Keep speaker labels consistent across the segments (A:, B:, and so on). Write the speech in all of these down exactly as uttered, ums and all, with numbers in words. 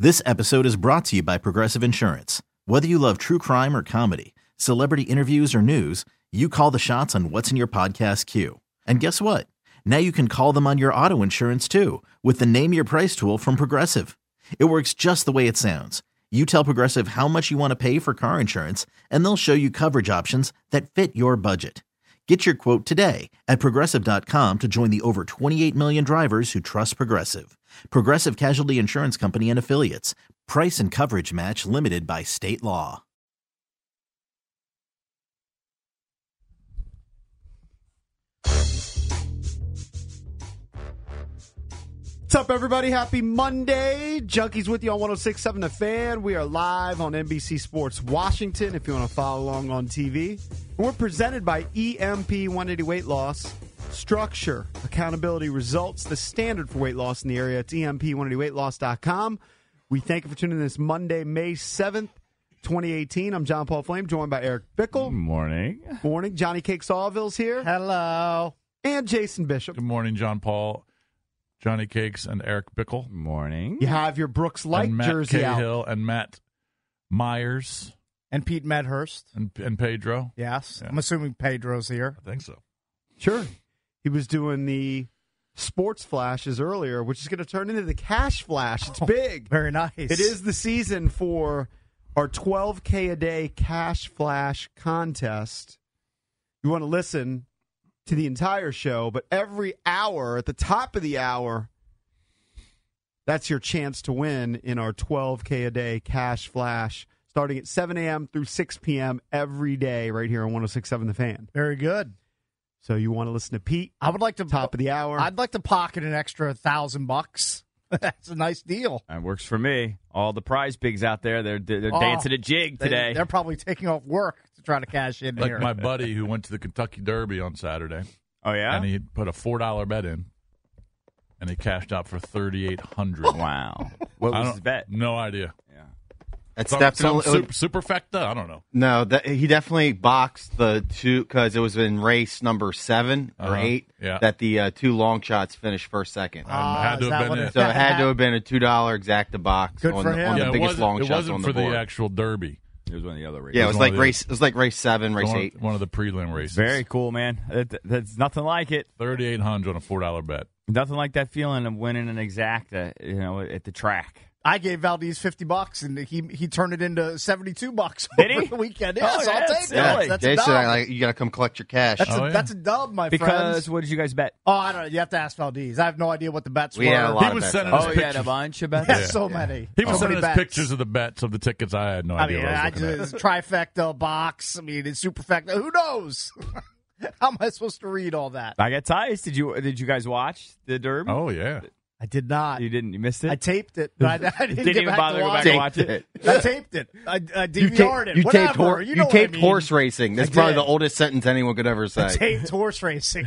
A: This episode is brought to you by Progressive Insurance. Whether you love true crime or comedy, celebrity interviews or news, you call the shots on what's in your podcast queue. And guess what? Now you can call them on your auto insurance too with the Name Your Price tool from Progressive. It works just the way it sounds. You tell Progressive how much you want to pay for car insurance, and they'll show you coverage options that fit your budget. Get your quote today at Progressive dot com to join the over twenty-eight million drivers who trust Progressive. Progressive Casualty Insurance Company and Affiliates. Price and coverage match limited by state law.
B: What's up, everybody? Happy Monday. Junkies with you on one oh six point seven The Fan. We are live on N B C Sports Washington if you want to follow along on T V. And we're presented by E M P one eighty Weight Loss. Structure, accountability, results, the standard for weight loss in the area. It's E M P one eighty weight loss dot com. We thank you for tuning in this Monday, May seventh, twenty eighteen. I'm John Paul Flame, joined by Eric Bickle.
C: Good morning.
B: Morning. Johnny Cake Sawville's here.
D: Hello.
B: And Jason Bishop.
E: Good morning, John Paul, Johnny Cakes, and Eric Bickle.
C: Good morning.
B: You have your Brooks Light
E: and Matt
B: jersey out.
E: Cahill and Matt Myers
D: And Pete Medhurst.
E: and, and Pedro.
D: Yes.
E: Yeah.
D: I'm assuming Pedro's here.
E: I think so.
B: Sure. He was doing the sports flashes earlier, which is going to turn into the cash flash. It's big.
D: Very nice.
B: It is the season for our twelve K a day cash flash contest. You want to listen to the entire show, but every hour, at the top of the hour, that's your chance to win in our twelve K a day cash flash, starting at seven a.m. through six p.m. every day right here on one oh six point seven The Fan.
D: Very good.
B: So you want to listen to Pete?
D: I would like to
B: Top of the hour.
D: I'd like to pocket an extra thousand bucks. That's a nice deal.
C: That works for me. All the prize pigs out there, they're they're
D: Oh,
C: dancing a jig
D: They,
C: today.
D: they're probably taking off work to try to cash in
E: Like
D: here.
E: my buddy who went to the Kentucky Derby on Saturday,
C: oh, yeah?
E: and he put a four dollar bet in, and he cashed out for thirty-eight hundred dollars.
C: Wow. What
E: I
C: was
E: don't-
C: his bet?
E: No idea.
C: Yeah.
F: That's
E: Some,
F: definitely
E: some super, superfecta? I don't know.
F: no. That, he definitely boxed the two because it was in race number seven or
E: Uh-huh.
F: eight
E: Yeah.
F: that the uh, two long shots finished first second.
D: Ah,
E: had to
D: is
E: have
D: that
E: been
D: what
E: it.
F: so it had to have been a two dollar exacta box
D: Good
F: on,
D: for
F: the-
D: him.
F: on
E: yeah,
F: the
E: it
F: biggest
E: wasn't,
F: long
E: it
F: shots
E: wasn't
F: on
E: for
F: the board.
E: the actual Derby.
C: It was one of the other races.
F: yeah, it
E: it
F: was
E: was
F: like
E: one of the-
F: race. It was like race seven, race
E: one,
F: eight.
E: One of the prelim races.
C: Very cool, man. That, that's nothing like it.
E: thirty-eight hundred on a four dollar bet.
C: Nothing like that feeling of winning an exacta, you know, at the track.
D: I gave Valdez fifty bucks, and he he turned it into seventy-two bucks
C: Did
D: over
C: he?
D: the weekend.
C: Oh,
D: Yes,
C: yeah,
D: I'll take
C: that's
D: that.
C: silly.
D: That's a
F: Jason,
D: dub.
F: like, you got to come collect your cash.
D: That's,
E: Oh,
D: a,
E: yeah.
D: that's a dub, my
C: Because
D: friends.
C: what did you guys bet?
D: Oh, I don't know. You have to ask Valdez. I have no idea what the bets
F: We
D: were.
F: had a lot
E: He
F: of
E: was
F: bets
E: sending
F: on
E: us
F: it.
C: Oh, you had a
E: pictures.
C: bunch of bets?
D: Yeah,
E: Yeah.
D: so many.
E: He was
D: so
E: sending
D: many
E: us
D: bets.
E: pictures of the bets of the tickets. I had no
D: I
E: idea
D: mean,
E: what I
D: I
E: was looking
D: just,
E: at.
D: trifecta box. I mean, it's superfecta. Who knows? How am I supposed to read all that?
C: I got ties. Did you Did you guys watch the Derby?
E: Oh, yeah.
D: I did not.
C: You didn't? You missed it?
D: I taped it, but I, I didn't,
C: Didn't
D: get
C: even
D: back
C: bother
D: to
C: to go
D: watch
C: back
D: it.
C: and watch it?
D: I taped it. I, I
F: You,
D: D V
F: ta-
D: R'd it.
F: you
D: Whatever.
F: taped, hor-
D: you
F: you
D: know what
F: taped
D: I mean.
F: horse racing. That's
D: I
F: probably
D: did.
F: the oldest sentence anyone could ever
D: I
F: say.
D: taped horse racing.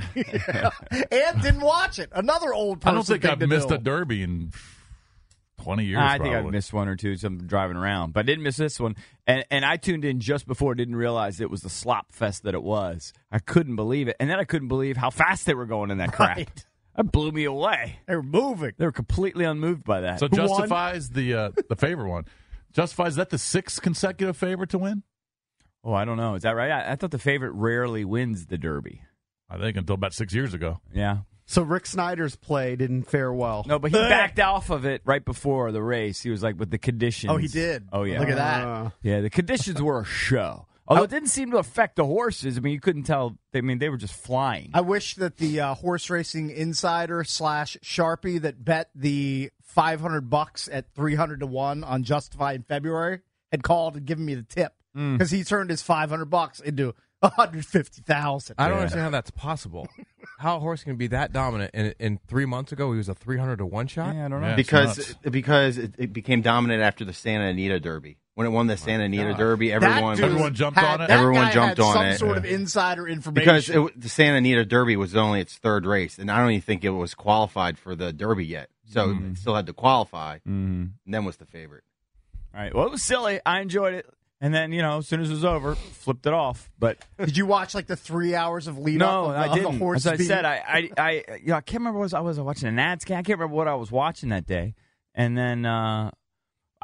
D: And didn't watch it. Another old
E: I
D: person
E: don't think
D: thing
E: I've
D: to
E: missed
D: do.
E: a Derby in twenty years.
C: I think
E: probably.
C: I've missed one or two, so I'm driving around. But I didn't miss this one. And and I tuned in just before, didn't realize it was the slop fest that it was. I couldn't believe it. And then I couldn't believe how fast they were going in that crap.
D: Right.
C: That blew me away.
D: They were moving.
C: They were completely unmoved by that.
E: So
D: Who won?
E: justifies the uh, the favorite one. Justifies that the sixth consecutive favorite to win?
C: oh, I don't know. Is that right? I, I thought the favorite rarely wins the Derby.
E: I think until about six years ago.
C: Yeah.
B: So Rick Snyder's play didn't fare well.
C: No, but he backed off of it right before the race. He was like, with the conditions.
D: Oh, he did.
C: Oh, yeah.
D: Look at that.
B: Uh,
C: Yeah, the conditions were a show. Although it didn't seem to affect the horses. I mean, you couldn't tell. I mean, they were just flying.
D: I wish that the uh, horse racing insider slash Sharpie that bet the five hundred bucks at three hundred to one on Justify in February had called and given me the tip because he turned his five hundred bucks into one hundred fifty thousand.
G: I don't
C: Yeah.
G: understand how that's possible. How a horse can be that dominant, and in three months ago he was a three hundred to one shot.
C: Yeah, I don't know.
E: Yeah, it's
F: because
E: nuts.
F: because it, it became dominant after the Santa Anita Derby. When it won the Santa Anita Derby,
D: That
F: everyone
D: dude
E: Everyone jumped
D: had-
E: on it?
D: that
F: Everyone
D: guy
F: jumped
D: had
F: on
D: some
F: it.
D: sort of
E: Yeah.
D: insider information.
F: because it, the Santa Anita Derby was only its third race, and I don't even think it was qualified for the Derby yet. So it still had to qualify,
C: Mhm.
F: and then was the favorite.
C: All right. Well, it was silly. I enjoyed it. And then, you know, as soon as it was over, flipped it off. But
D: Did you watch like the three hours of lead
C: no,
D: up of,
C: I
D: the,
C: didn't.
D: of the horse
C: As I
D: being-
C: said, I, I, I, you know, I can't remember what I was, I was watching an ad scan. I can't remember what I was watching that day. And then uh,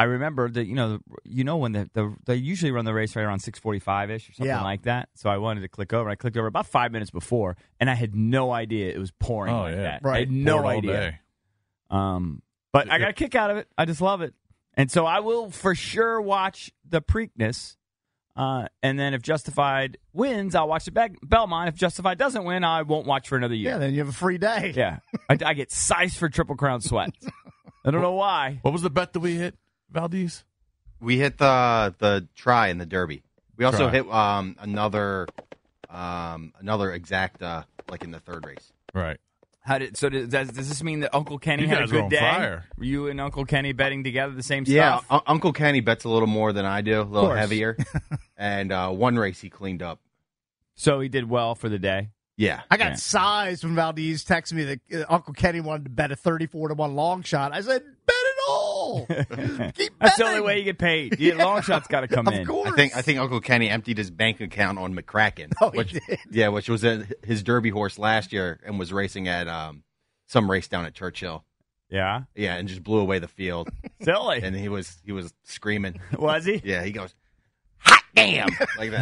C: I remember that you know you know when the, the they usually run the race right around six forty-five ish or something
D: Yeah.
C: like that. So I wanted to click over. I clicked over about five minutes before, and I had no idea it was pouring
E: Oh,
C: like
E: yeah.
C: that.
D: Right.
C: I had no
E: Poured all
C: idea.
E: day.
C: Um, but I got a kick out of it. I just love it, and so I will for sure watch the Preakness. Uh, and then if Justified wins, I'll watch the Be- Belmont. If Justified doesn't win, I won't watch for another year.
D: Yeah, then you have a free day.
C: Yeah, I, I get sized for Triple Crown sweats. I don't know why.
E: What was the bet that we hit, Valdez?
F: We hit the the try in the Derby. We also
E: Try.
F: hit um, another um, another exact uh, like in the third race.
E: Right.
C: How did so? Does, does this mean that Uncle Kenny
E: You
C: had a
E: guys are
C: good
E: on
C: day?
E: fire.
C: Were you and Uncle Kenny betting together the same
F: Yeah,
C: stuff?
F: Un- Uncle Kenny bets a little more than I do, a little
D: course.
F: heavier. And uh, one race he cleaned up.
C: So he did well for the day.
F: Yeah.
D: I got
C: Yeah.
D: sized when Valdez texted me that uh, Uncle Kenny wanted to bet a thirty-four to one long shot. I said, bet it all. Keep betting.
C: That's the only way you get paid. Yeah, long shot's got to come
D: Of
C: in.
D: course.
F: I think I think Uncle Kenny emptied his bank account on McCracken.
D: Oh, he
F: which,
D: did.
F: Yeah, which was a, his Derby horse last year and was racing at um, some race down at Churchill.
C: Yeah,
F: Yeah, and just blew away the field.
C: silly.
F: And he was he was screaming.
C: Was he?
F: Yeah, he goes, hot damn, like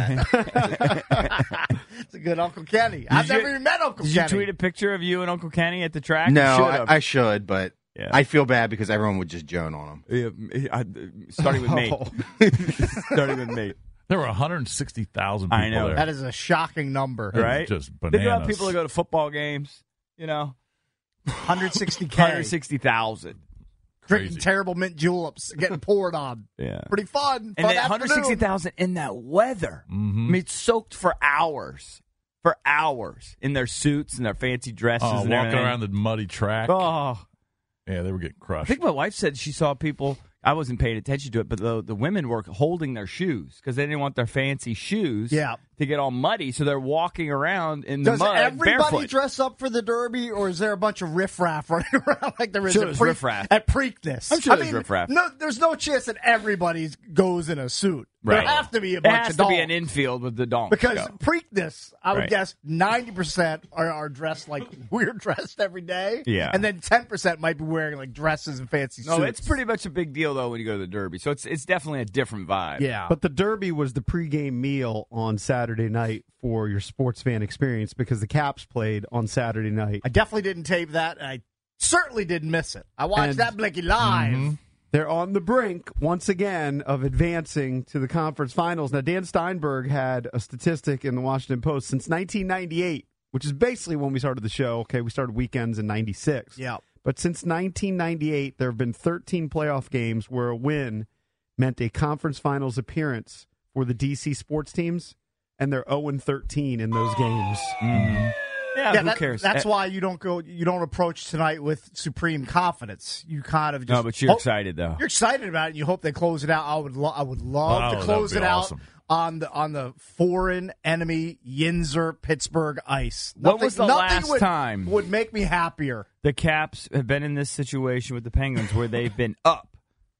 F: that.
D: It's a good Uncle Kenny. I've
C: you-
D: never even met Uncle
C: Did you
D: Kenny.
C: tweet a picture of you and Uncle Kenny at the track?
F: No,
C: You
F: I,
C: should've.
F: I should, but
C: Yeah.
F: I feel bad because everyone would just joan on him.
C: Yeah, I- starting with me.
D: Oh.
C: starting with me.
E: There were one hundred sixty thousand people
C: I know.
E: there.
D: That is a shocking number.
E: That's
C: Right?
E: just
C: Think about
E: bananas.
C: people that go to football games. You know,
D: one hundred sixty
C: one
D: K.
C: hundred sixty thousand.
D: Drinking
E: Crazy.
D: terrible mint juleps, getting poured on.
C: Yeah.
D: Pretty fun.
C: And
D: fun
C: then one hundred sixty
D: afternoon.
C: thousand in that weather.
E: Mhm.
C: I mean, it's soaked for hours. For hours in their suits and their fancy dresses
E: Oh,
C: and
E: walking
C: everything.
E: around the muddy track.
C: Oh,
E: Yeah, they were getting
C: I
E: crushed.
C: think my wife said she saw people. I wasn't paying attention to it, but the, the women were holding their shoes because they didn't want their fancy shoes
D: Yeah.
C: to get all muddy. So they're walking around in the
D: Does
C: mud
D: everybody
C: barefoot.
D: dress up for the Derby, or is there a bunch of riffraff running around like there is
C: Sure
D: at,
C: there's
D: Pre-
C: riffraff.
D: at Preakness?
C: I'm sure
D: I
C: there's
D: mean,
C: riffraff.
D: No, there's no chance that everybody goes in a suit.
C: Right.
D: There have to be a
C: There
D: bunch
C: has
D: of
C: to be
D: donks.
C: an infield with the donks.
D: Because
C: go.
D: Preakness, I would
C: Right.
D: guess ninety percent are, are dressed like we're dressed every day.
C: Yeah.
D: And then ten percent might be wearing like dresses and fancy
C: No,
D: suits.
C: it's pretty much a big deal though when you go to the Derby. So it's it's definitely a different vibe.
D: Yeah.
B: But the Derby was the pregame meal on Saturday night for your sports fan experience because the Caps played on Saturday night.
D: I definitely didn't tape that, and I certainly didn't miss it. I watched
B: And-
D: that Blicky live.
C: Mm-hmm.
B: They're on the brink, once again, of advancing to the conference finals. Now, Dan Steinberg had a statistic in the Washington Post since nineteen ninety-eight, which is basically when we started the show. Okay, we started weekends in ninety-six.
D: Yeah.
B: But since nineteen ninety-eight, there have been thirteen playoff games where a win meant a conference finals appearance for the D C sports teams, and they're oh and thirteen in those games.
C: Yeah,
D: Yeah,
C: who
D: that-
C: cares?
D: that's
C: Eh,
D: why you don't go. You don't approach tonight with supreme confidence. You kind of just.
C: No, but you're
D: hope-
C: excited though.
D: You're excited about it. And you hope they close it out. I would. Lo- I would love
E: Oh,
D: to
E: that
D: close
E: would
D: it
E: be
D: out
E: awesome.
D: on the on the foreign enemy Yinzer Pittsburgh ice.
C: What
D: Nothing-
C: was the
D: nothing
C: last
D: would,
C: time?
D: would make me happier?
C: The Caps have been in this situation with the Penguins where they've been up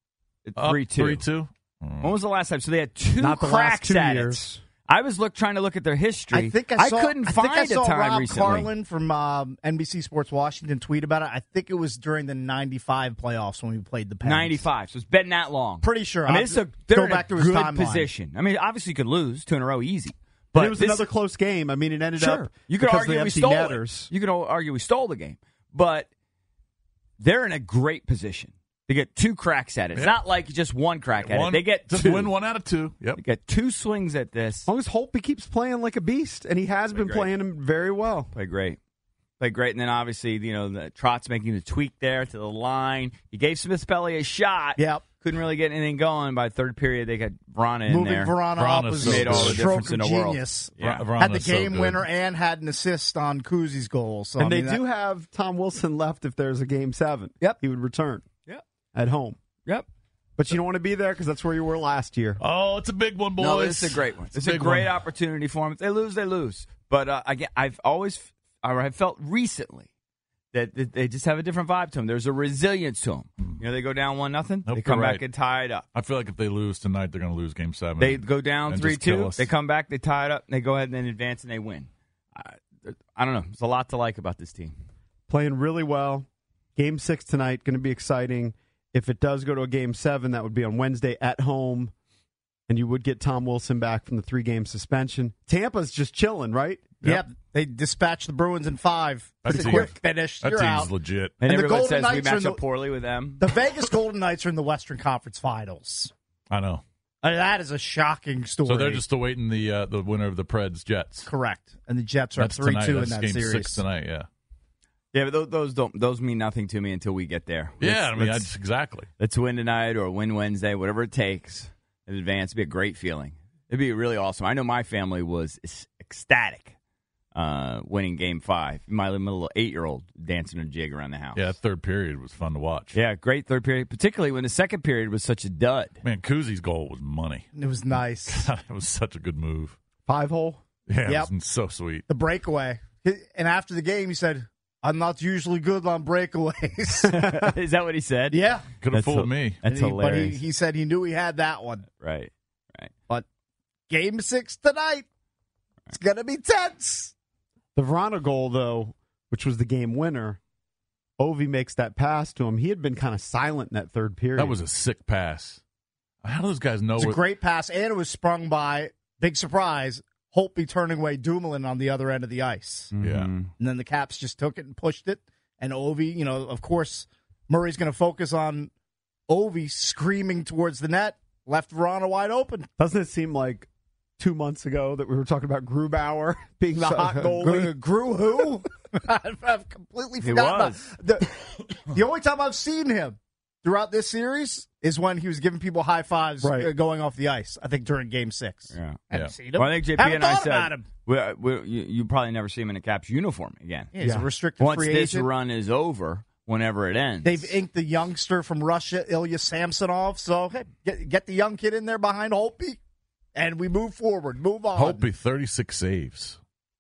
E: Up
C: three two.
E: Three two.
C: When was the last time? So they had two
B: Not the last
C: cracks
B: two
C: at
B: years.
C: it. I was look trying to look at their history.
D: I think I saw.
C: couldn't
D: I
C: find
D: think I saw
C: a time
D: Rob
C: recently.
D: Carlin from um, N B C Sports Washington tweet about it. I think it was during the ninety-five playoffs when we played the Pens.
C: ninety-five. So it's been that long.
D: Pretty sure.
C: I mean,
D: I'll
C: it's a,
D: go
C: they're in
D: back
C: a
D: to his
C: good
D: timeline.
C: position. I mean, obviously you could lose two in a row easy.
B: But
C: But
B: it was
C: this-
B: another close game. I mean, it ended
C: Sure.
B: up
C: You could
B: because
C: argue
B: the
C: we
B: empty
C: stole
B: netters.
C: it. You could argue we stole the game. But they're in a great position. They get two cracks at it. It's
E: Yeah.
C: not like just one crack at
E: One,
C: it. They get
E: just
C: two.
E: win one out of two. Yep.
C: They get two swings at this.
B: As long as Holtby keeps playing like a beast, and he has been
C: great.
B: playing him very well.
C: Play great. Play great. And then obviously, you know, the Trot's making the tweak there to the line. He gave Smith Pelly a shot.
D: Yep.
C: Couldn't really get anything going. By the third period, they got Vrana in
D: Moving
C: there.
D: Verona
E: Vrana's
D: up was
E: so
C: made all the
D: a stroke
C: difference in
D: of
C: the world.
D: genius.
C: Yeah.
E: Vrana's
D: Had the
E: so
D: game
E: good.
D: winner and had an assist on Kuzi's goal. So
B: And
D: I
B: they
D: mean, that-
B: do have Tom Wilson left if there's a game seven.
C: Yep.
B: He would return.
C: Yep.
B: At home.
C: Yep.
B: But you don't want to be there because that's where you were last year.
E: Oh, it's a big one, boys.
C: No, it's a great one. It's, a,
E: big
C: great
E: one.
C: opportunity for them. If they lose, they lose. But uh, again, I've always, or I've felt recently that, that they just have a different vibe to them. There's a resilience to them. You know, they go down one nothing,
E: Nope,
C: they come
E: you're
C: back
E: right.
C: and tie it up.
E: I feel like if they lose tonight, they're going to lose Game Seven.
C: They go down
E: and
C: three
E: just kill
C: two.
E: us.
C: They come back, they tie it up, and they go ahead and then advance and they win. I, I don't know. There's a lot to like about this team.
B: Playing really well. Game six tonight, going to be exciting. if it does go to a game seven, that would be on Wednesday at home, and you would get Tom Wilson back from the three-game suspension. Tampa's just chilling, right?
D: Yep.
E: Yep.
D: They dispatched the Bruins in five.
E: That
D: Pretty
E: team-
D: quick finish.
E: That
D: You're
E: team's
D: out.
E: legit.
C: And,
D: And the
C: everyone
D: Golden
C: says we
D: Knights are
C: match
D: in
C: up
D: the-
C: poorly with them.
D: The Vegas Golden Knights are in the Western Conference Finals.
E: I know.
D: Uh, that is a shocking story.
E: So they're just awaiting the uh, the winner of the Preds Jets.
D: correct. And the Jets are
E: That's
D: three
E: tonight.
D: two in
E: That's
D: that
E: game
D: series.
E: six tonight. Yeah.
C: Yeah, but those, those don't those mean nothing to me until we get there.
E: Yeah.
C: Let's-
E: I mean,
C: let's,
E: that's exactly.
C: let's win tonight or win Wednesday, whatever it takes in advance. It'd be a great feeling. It'd be really awesome. I know my family was ecstatic uh, winning Game Five. My little eight-year-old dancing a jig around the house.
E: Yeah, that third period was fun to watch.
C: Yeah, great third period, particularly when the second period was such a dud.
E: Man, Kuzi's goal was money.
D: It was nice.
E: It was such a good move.
B: Five hole.
E: Yeah,
D: Yep.
E: it was so sweet.
D: The breakaway. And after the game, he said, I'm not usually good on breakaways.
C: Is that what he said?
D: yeah.
E: Could have
C: That's
E: fooled
C: a-
E: me.
C: That's
D: And he- But he,
C: hilarious.
D: he said he knew he had that one.
C: Right, right.
D: But game six tonight, it's going to be tense.
B: The Verona goal, though, which was the game winner, Ovi makes that pass to him. He had been kind of silent in that third period.
E: That was a sick pass. How do those guys know?
D: It was a
E: what-
D: great pass, and it was sprung by, big surprise, Holtby turning away Dumoulin on the other end of the ice.
E: Yeah.
C: Mhm.
D: And then the Caps just took it and pushed it. And Ovi, you know, of course, Murray's going to focus on Ovi screaming towards the net, left Verona wide open.
B: Doesn't it seem like two months ago that we were talking about Grubauer being the
D: So-
B: hot goalie?
D: Gru, Gru who? I've, I've completely
C: He
D: forgotten.
C: was.
D: about- The, the only time I've seen him throughout this series is when he was giving people high fives
B: Right.
D: uh, going off the ice. I think during Game Six.
C: Yeah.
D: Haven't
E: Yeah.
D: seen him.
C: Well, I think J P
D: Haven't
C: and I
D: thought
C: said
D: about him.
C: we, we, you, you probably never see him in a Caps uniform again.
D: Yeah, he's
B: Yeah.
D: a restricted
C: Once
D: free
C: this
D: agent.
C: run is over, whenever it ends,
D: They've inked the youngster from Russia, Ilya Samsonov. So hey, get, get the young kid in there behind Holtby, and we move forward, move on.
E: Holtby, thirty-six saves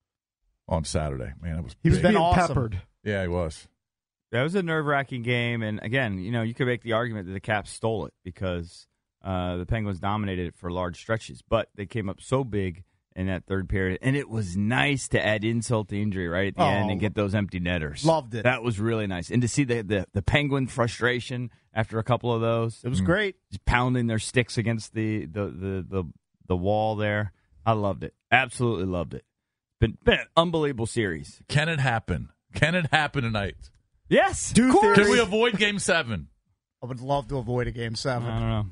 E: on Saturday. Man, it was
B: He was
E: big.
D: been
B: being
D: awesome.
B: peppered.
E: Yeah, he was.
C: That was a nerve-wracking game, and again, you know, you could make the argument that the Caps stole it because uh, the Penguins dominated it for large stretches, but they came up so big in that third period, and it was nice to add insult to injury right at the
D: Oh,
C: end and get those empty netters.
D: loved it.
C: That was really nice, and to see the the, the Penguin frustration after a couple of those,
D: It was great.
C: just pounding their sticks against the the the the, the wall there. I loved it, absolutely loved it. Been been an unbelievable series.
E: Can it happen? Can it happen tonight?
C: Yes,
B: Do
C: of course.
E: Can we avoid Game Seven?
D: I would love to avoid a Game
C: I
D: Seven.
C: don't know.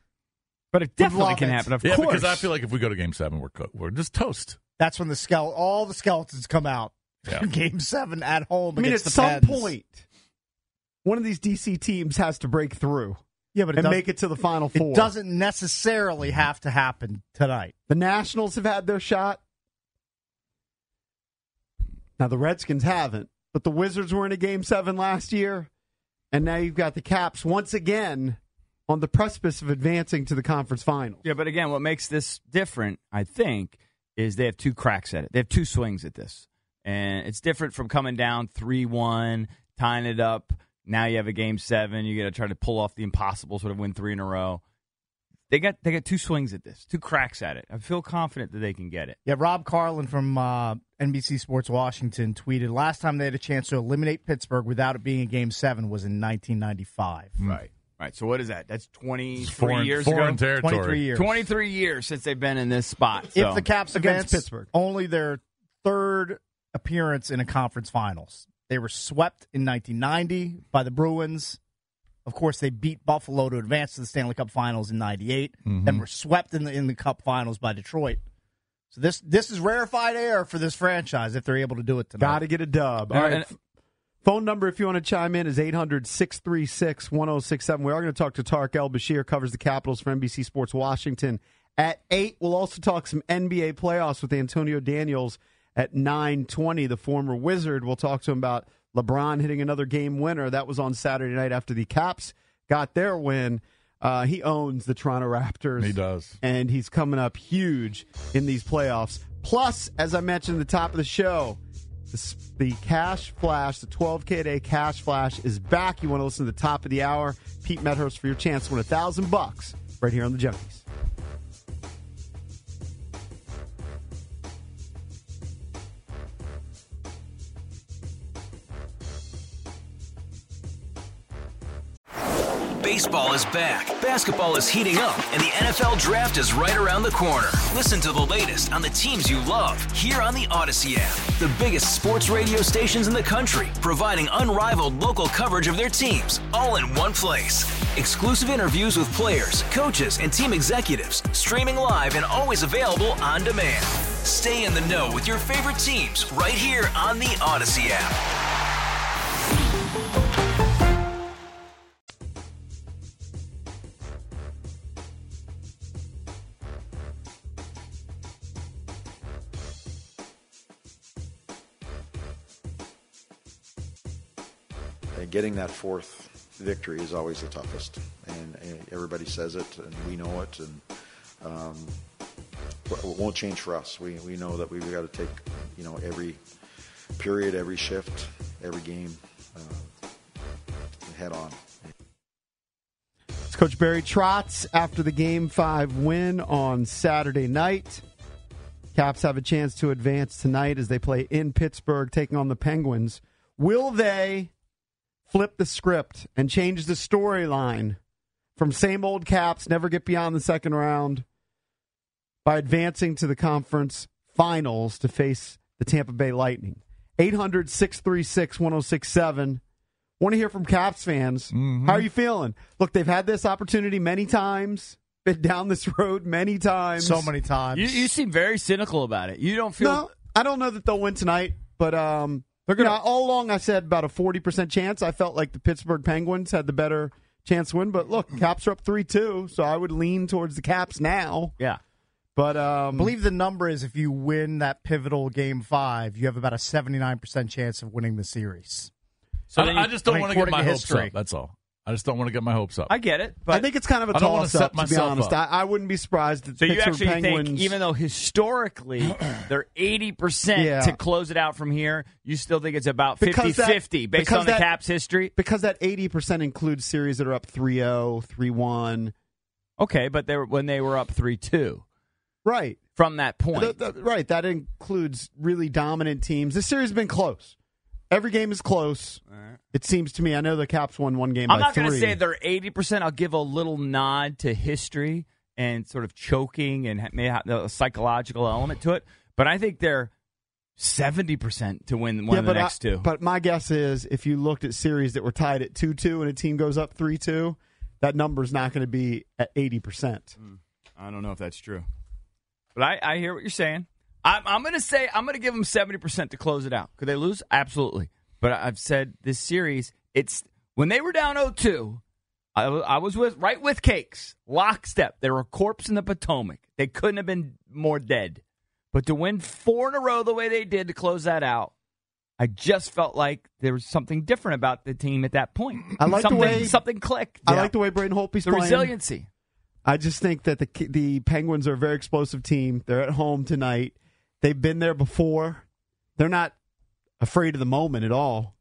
C: But it definitely
D: love
C: can
D: it.
C: happen, of
E: Yeah,
C: course.
E: because I feel like if we go to Game Seven, we're co- we're just toast.
D: That's when the skele- all the skeletons come out.
E: Yeah.
D: Game Seven at home.
B: I mean, at
D: against the
B: some
D: Pens.
B: point, one of these D C teams has to break through
D: yeah, but it
B: and
D: doesn't-
B: make it to the Final Four.
D: It doesn't necessarily have to happen tonight.
B: The Nationals have had their shot. Now, the Redskins haven't, but the Wizards were in a Game seven last year, and now you've got the Caps once again on the precipice of advancing to the conference finals.
C: Yeah, but again, what makes this different, I think, is they have two cracks at it. They have two swings at this. And it's different from coming down three one, tying it up. Now you have a Game seven. You got to try to pull off the impossible, sort of win three in a row. They got they got two swings at this, two cracks at it. I feel confident that they can get it.
D: Yeah, Rob Carlin from uh, N B C Sports Washington tweeted, last time they had a chance to eliminate Pittsburgh without it being a Game seven was in nineteen ninety-five.
C: Right. Right. So what is that? That's
E: It's
C: twenty-three
E: foreign,
C: years
E: foreign
C: ago?
E: territory.
D: twenty-three years.
C: twenty-three years since they've been in this spot. So.
D: If the Caps
B: Against
D: advance,
B: Pittsburgh.
D: only their third appearance in a conference finals. They were swept in nineteen ninety by the Bruins. Of course, they beat Buffalo to advance to the Stanley Cup Finals in ninety-eight,
E: Mhm.
D: and were swept in the in the Cup Finals by Detroit. So this this is rarefied air for this franchise if they're able to do it tonight.
B: Got to get a dub. All
C: And-
B: right.
C: and-
B: F- Phone number, if you want to chime in, is eight hundred, six three six, one oh six seven. We are going to talk to Tarek El-Bashir, covers the Capitals for N B C Sports Washington. At eight, we'll also talk some N B A playoffs with Antonio Daniels at nine twenty, the former Wizard. We'll talk to him about LeBron hitting another game winner. That was on Saturday night after the Caps got their win. Uh, he owns the Toronto Raptors.
E: He does.
B: And he's coming up huge in these playoffs. Plus, as I mentioned at the top of the show, the, the Cash Flash, the twelve K a day Cash Flash is back. You want to listen to the top of the hour. Pete Medhurst for your chance to win a thousand bucks right here on the Junkies.
H: Baseball is back, basketball is heating up, and the N F L Draft is right around the corner. Listen to the latest on the teams you love here on the Odyssey app. The biggest sports radio stations in the country, providing unrivaled local coverage of their teams, all in one place. Exclusive interviews with players, coaches, and team executives, streaming live and always available on demand. Stay in the know with your favorite teams right here on the Odyssey app.
I: Getting that fourth victory is always the toughest, and, and everybody says it, and we know it, and um, it won't change for us. We we know that we've got to take, you know, every period, every shift, every game uh, head on.
B: It's Coach Barry Trotz after the Game five win on Saturday night. Caps have a chance to advance tonight as they play in Pittsburgh, taking on the Penguins. Will they flip the script and change the storyline from same old Caps, never get beyond the second round, by advancing to the conference finals to face the Tampa Bay Lightning? eight hundred, six three six, one oh six seven. Want to hear from Caps fans. Mm-hmm. How are you feeling? Look, they've had this opportunity many times, been down this road many times.
D: So many times.
C: You, you seem very cynical about it. You don't feel...
B: No, I don't know that they'll win tonight, but... um. They're gonna, you know, all along I said about a forty percent chance. I felt like the Pittsburgh Penguins had the better chance to win. But look, Caps are up three two, so I would lean towards the Caps now.
C: Yeah.
B: But um,
D: I believe the number is if you win that pivotal Game five, you have about a seventy-nine percent chance of winning the series.
E: So I, I just don't want to get my hopes
D: history.
E: up. That's all. I just don't want to get my hopes up.
C: I get it, but
B: I think it's kind of a toss-up, to be honest. I, I wouldn't be surprised if
C: so
B: Pittsburgh
C: you actually
B: Penguins...
C: think, even though historically they're eighty percent
B: yeah.
C: to close it out from here, you still think it's about fifty-fifty based on the
B: that,
C: Caps' history?
B: Because that eighty percent includes series that are up three oh, three one.
C: Okay, but they were, when they were up three two.
B: Right.
C: From that point.
B: The, the, right, that includes really dominant teams. This series has been close. Every game is close. Right. It seems to me. I know the Caps won one game
C: I'm
B: by
C: not
B: three.
C: going to say they're eighty percent. I'll give a little nod to history and sort of choking and may have a psychological element to it. But I think they're seventy percent to win one
B: yeah,
C: of the next
B: I,
C: two.
B: But my guess is if you looked at series that were tied at two two and a team goes up three two, that number's not going to be at eighty percent.
C: Mm. I don't know if that's true. But I, I hear what you're saying. I'm, I'm going to say I'm going to give them seventy percent to close it out. Could they lose? Absolutely. But I've said this series, it's when they were down oh two, I, I was with right with Cakes, lockstep. They were a corpse in the Potomac. They couldn't have been more dead. But to win four in a row the way they did to close that out, I just felt like there was something different about the team at that point.
B: I like
C: something,
B: the way
C: something clicked.
B: I
C: yeah.
B: like the way Braden Holtby's
C: the
B: playing.
C: resiliency.
B: I just think that the the Penguins are a very explosive team. They're at home tonight. They've been there before. They're not afraid of the moment at all.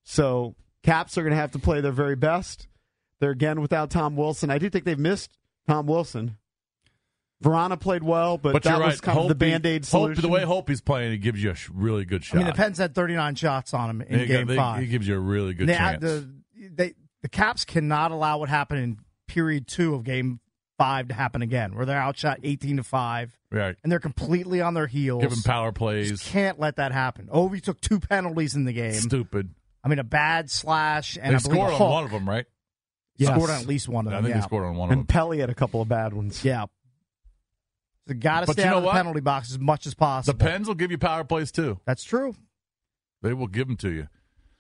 B: So Caps are going to have to play their very best. They're again without Tom Wilson. I do think they've missed Tom Wilson. Verona played well, but,
E: but
B: that
E: right.
B: was kind
E: Holtby,
B: of the Band-Aid solution.
E: Hope, the way Holtby's playing, it gives you a sh- really good shot.
D: I mean, the Pens had thirty-nine shots on him in
E: they,
D: Game
E: they,
D: five.
E: It gives you a really good
D: they,
E: chance.
D: The, they, the Caps cannot allow what happened in period two of Game five to happen again, where they're outshot eighteen to five,
E: right?
D: And they're completely on their heels.
E: Giving power plays.
D: Just can't let that happen. Ovi took two penalties in the game.
E: Stupid.
D: I mean, a bad slash, and
E: they
D: I
E: scored
D: on
E: Hulk. one of them, right?
D: Yes.
B: Yes.
D: Scored on at least one of them.
E: I think
D: yeah.
E: they scored on one
B: and
E: of them.
B: And Pelly had a couple of bad ones.
D: Yeah. So got to
E: but
D: stay
E: you know
D: out of the
E: what?
D: penalty box as much as possible.
E: The Pens will give you power plays too.
D: That's true.
E: They will give them to you.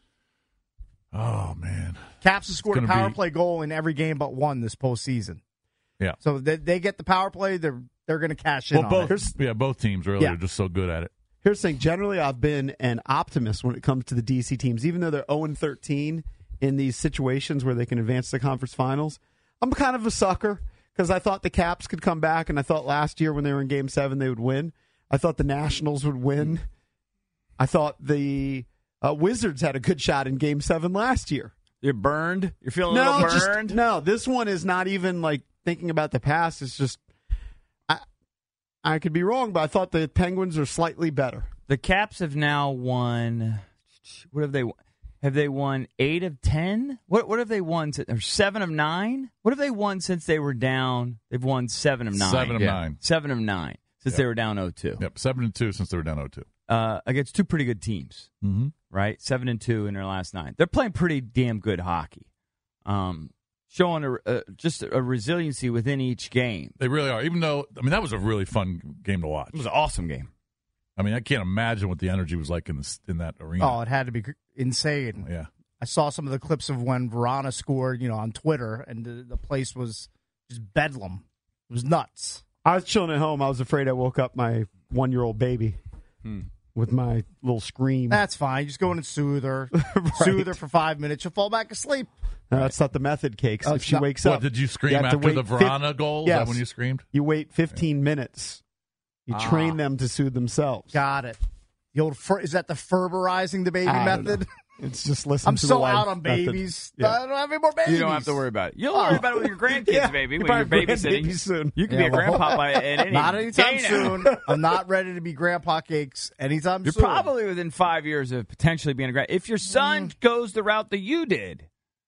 E: Oh man,
D: Caps has scored a power
E: be...
D: play goal in every game but one this postseason.
E: Yeah.
D: So they, they get the power play. They're they're going to cash in
E: well,
D: on
E: both,
D: it.
E: Yeah, both teams really
D: yeah.
E: are just so good at it.
B: Here's the thing. Generally, I've been an optimist when it comes to the D C teams. Even though they're oh and thirteen in these situations where they can advance to the conference finals, I'm kind of a sucker because I thought the Caps could come back, and I thought last year when they were in Game seven they would win. I thought the Nationals would win. I thought the uh, Wizards had a good shot in Game seven last year.
C: You're burned? You're feeling
B: no,
C: a little
B: just,
C: burned?
B: no, this one is not even like thinking about the past. It's just, I, I could be wrong, but I thought the Penguins are slightly better.
C: The Caps have now won. What have they won? have they won eight of ten? What what have they won? Since, or seven of nine? What have they won since they were down? They've won seven of nine.
E: Seven of
C: yeah.
E: nine.
C: Seven of nine since
E: Yep.
C: they were down oh two.
E: Yep, seven and two since they were down oh two.
C: Uh, against two pretty good teams,
E: mm-hmm.
C: right? Seven and two in their last nine. They're playing pretty damn good hockey, um, showing a, a, just a resiliency within each game.
E: They really are. Even though, I mean, that was a really fun game to watch.
C: It was an awesome game.
E: I mean, I can't imagine what the energy was like in this in that arena.
D: Oh, it had to be insane.
E: Yeah.
D: I saw some of the clips of when Verona scored, you know, on Twitter, and the, the place was just bedlam. It was nuts.
B: I was chilling at home. I was afraid I woke up my one-year-old baby
C: hmm.
B: with my little scream.
D: That's fine. You just go in and soothe her.
B: Right.
D: Soothe her for five minutes. She'll fall back asleep.
B: No, that's not the method, Cakes.
D: Oh,
B: if she
D: not-
B: wakes
E: What,
B: up.
E: did you scream
B: you have to
E: after
B: wait
E: the
B: fif-
E: Verona goal? Is
B: Yes.
E: that when you screamed?
B: You wait fifteen minutes. You
D: Ah.
B: train them to soothe themselves.
D: Got it. The old fer- is that the ferberizing the baby
B: I don't
D: method?
B: know. It's just listen
D: I'm
B: to
D: so
B: the wife
D: out on
B: method.
D: babies.
B: Yeah.
D: I don't have any more babies.
C: You don't have to worry about it. You'll
D: Oh.
C: worry about it with your grandkids,
B: Yeah,
C: baby.
B: you
C: When
B: probably
C: you're
B: have
C: babysitting,
B: grandbabies soon.
C: you can
D: Yeah,
C: be a
D: well,
C: grandpa by at any
D: Not anytime
C: day now.
D: soon. I'm not ready to be grandpa Cakes anytime
C: You're
D: soon.
C: probably within five years of potentially being a grand. If your son goes the route that you did,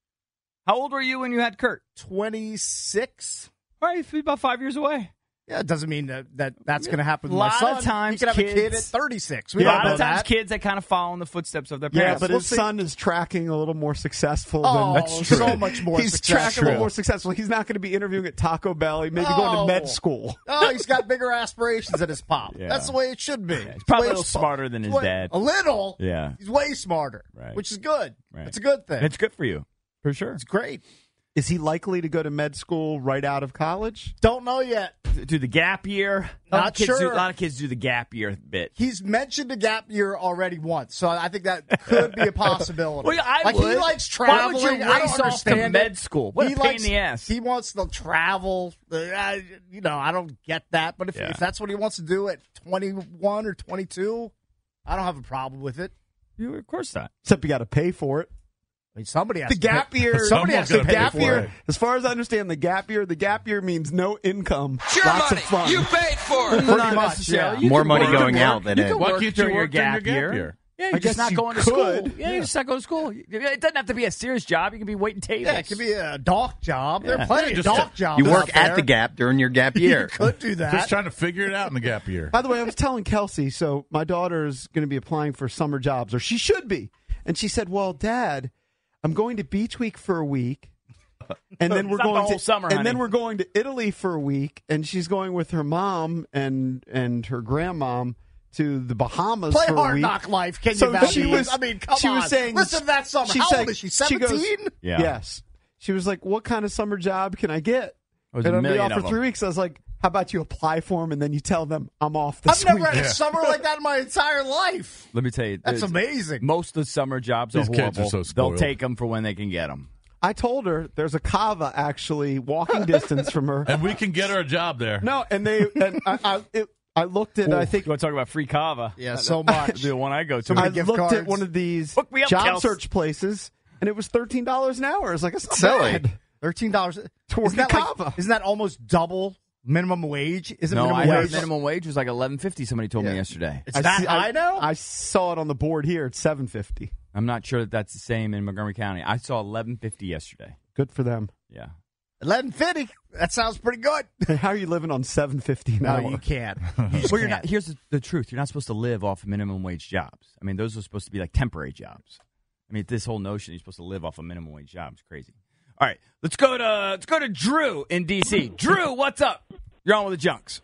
C: how old were you when you had Kurt?
D: twenty-six.
C: All right, he's about five years away.
D: Yeah, it doesn't mean that, that that's going to happen with
C: Lot
D: my son.
C: of times
D: he can have a kid
C: kids-
D: at thirty-six.
C: A
D: We don't
C: lot
D: know
C: of times,
D: that.
C: kids that kind of follow in the footsteps of their
B: Yeah,
C: parents.
B: but
C: We'll
B: his
C: see.
B: son is tracking a little more successful
D: Oh,
B: than
D: that's true. so much more
B: He's
D: successful.
B: tracking a little more successful. He's not going to be interviewing at Taco Bell. He may be going to
D: Oh.
B: med school.
D: Oh, he's got bigger aspirations than his pop.
C: Yeah.
D: That's the way it should be.
C: he's probably
D: The
C: a
D: way
C: little
D: it's-
C: smarter than his
D: way-
C: dad.
D: A little.
C: Yeah.
D: He's way smarter,
C: Right.
D: which is good.
C: Right.
D: It's a good thing.
C: It's good for you, for sure.
D: It's great.
B: Is he likely to go to med school right out of college?
D: Don't know yet.
C: Do the gap year. A lot
D: Not
C: of kids
D: sure.
C: Do, a lot of kids do the gap year bit.
D: He's mentioned a gap year already once, so I think that could be a possibility.
C: Well, I
D: like
C: would.
D: he likes
C: Why
D: traveling.
C: would you
D: I don't
C: race off to
D: understand
C: med
D: it.
C: school? What a
D: He
C: pain
D: likes-
C: in the ass.
D: He wants to travel. Uh, I- you know, I don't get that, but if,
C: Yeah.
D: if that's what he wants to do at twenty-one or twenty-two, I don't have a problem with it.
C: You, of course not.
B: Except you got to pay for it.
D: I mean, somebody has
B: The
D: to
B: gap
D: pay.
B: year.
D: Somebody has to
B: the
D: pay
B: gap
D: for
B: year.
D: it.
B: As far as I understand, the gap year. The gap year means no income. Lots of fun.
H: paid for
D: Pretty
C: Not
D: much,
C: necessarily.
D: yeah.
C: You
F: More
C: can
F: money
C: work-
F: going
C: you can
F: out
C: work-
F: than
C: you
F: in.
C: can
E: Why
C: work
E: can't you
C: during your
E: work during
C: gap
E: your gap
C: year.
E: year?
C: Yeah,
B: I
C: you're just
B: guess
C: not
B: you
C: going to
B: could.
C: school. Yeah, you're just not going to school. It doesn't have to be a serious job. You can be waiting tables.
D: Yeah, it could be a dock job. There
C: Yeah.
D: are plenty
E: Yeah,
D: of
E: just-
D: dock jobs.
F: You work
D: out
F: at
D: there.
F: the Gap during your gap year.
D: You could do that.
E: Just trying to figure it out in the gap year.
B: By the way, I was telling Kelsey, so my daughter is going to be applying for summer jobs, or she should be. And she said, well, Dad, I'm going to Beach Week for a week. And then we're
C: It's not the
B: going
C: whole
B: to
C: summer,
B: and
C: honey.
B: then we're going to Italy for a week, and she's going with her mom and and her grandmom to the Bahamas
D: Play
B: for a
D: hard
B: week.
D: knock life. Can
B: So
D: you imagine?
B: she was-
D: I mean, come
B: she
D: on.
B: was saying-
D: Listen to that summer.
B: she
D: How
B: said-
D: old is she?
B: she goes-
D: seventeen?
C: Yeah.
B: Yes. She was like, what kind of summer job can I get?
C: There's
B: and
C: a
B: I'm gonna be
C: million
B: off
C: of
B: for three
C: them.
B: weeks. I was like, how about you apply for them and then you tell them I'm off this
D: I've never
B: week.
D: had a summer like that in my entire life.
C: Let me tell you,
D: That's
C: it's-
D: amazing.
C: Most of the summer jobs
E: These
C: are
E: kids
C: horrible.
E: are so
C: They'll
E: spoiled.
C: take them for when they can get them.
B: I told her there's a Cava actually walking distance from her.
E: And we can get her a job there.
B: No, and they and I I, it, I looked at I think
C: you want to talk about free kava?
D: Yeah, so much.
C: The one I go to.
D: many
B: I
D: gift
B: looked
D: cards.
B: at one of these
C: Hook me up,
B: job
C: Kels.
B: search places, and it was thirteen dollars an hour. It's like it's not
F: Silly.
B: bad.
D: Thirteen dollars.
B: To work
D: Isn't that
B: at
D: like,
B: Cava.
D: isn't that almost double minimum wage? Isn't
C: No,
D: minimum
C: I heard
D: wage
C: minimum wage was like eleven fifty. Somebody told me yesterday.
D: It's that
B: see-
D: high now?
B: I saw it on the board here. It's seven fifty.
C: I'm not sure that that's the same in Montgomery County. I saw eleven fifty yesterday.
B: Good for them.
C: Yeah.
D: Eleven fifty. That sounds pretty good.
B: How are you living on seven fifty an
D: No,
B: hour?
D: you can't. You just
C: Well, you're
D: can't.
C: not. Here's the, the truth. You're not supposed to live off of minimum wage jobs. I mean, those are supposed to be like temporary jobs. I mean, this whole notion you're supposed to live off a minimum wage job is crazy. All right, let's go to let's go to Drew in D C. Drew, what's up? You're on with the Junks.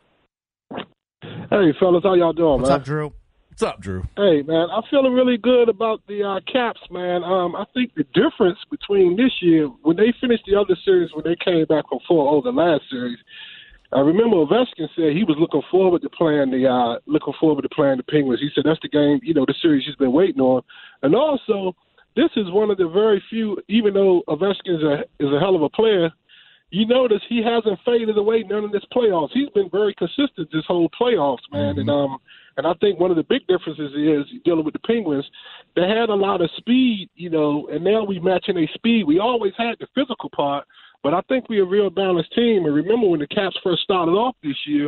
J: Hey, fellas, how y'all doing,
D: What's
J: man?
D: up, Drew?
E: What's up, Drew?
J: Hey, man, I'm feeling really good about the uh, Caps, man. Um, I think the difference between this year, when they finished the other series, when they came back from four oh, the last series, I remember Ovechkin said he was looking forward to playing the uh, looking forward to playing the Penguins. He said that's the game, you know, the series he's been waiting on. And also, this is one of the very few, even though Ovechkin is a is a hell of a player, you notice he hasn't faded away none of this playoffs. He's been very consistent this whole playoffs, man. Mm-hmm. And um, and I think one of the big differences is dealing with the Penguins. They had a lot of speed, you know, and now we matching their speed. We always had the physical part, but I think we're a real balanced team. And remember when the Caps first started off this year,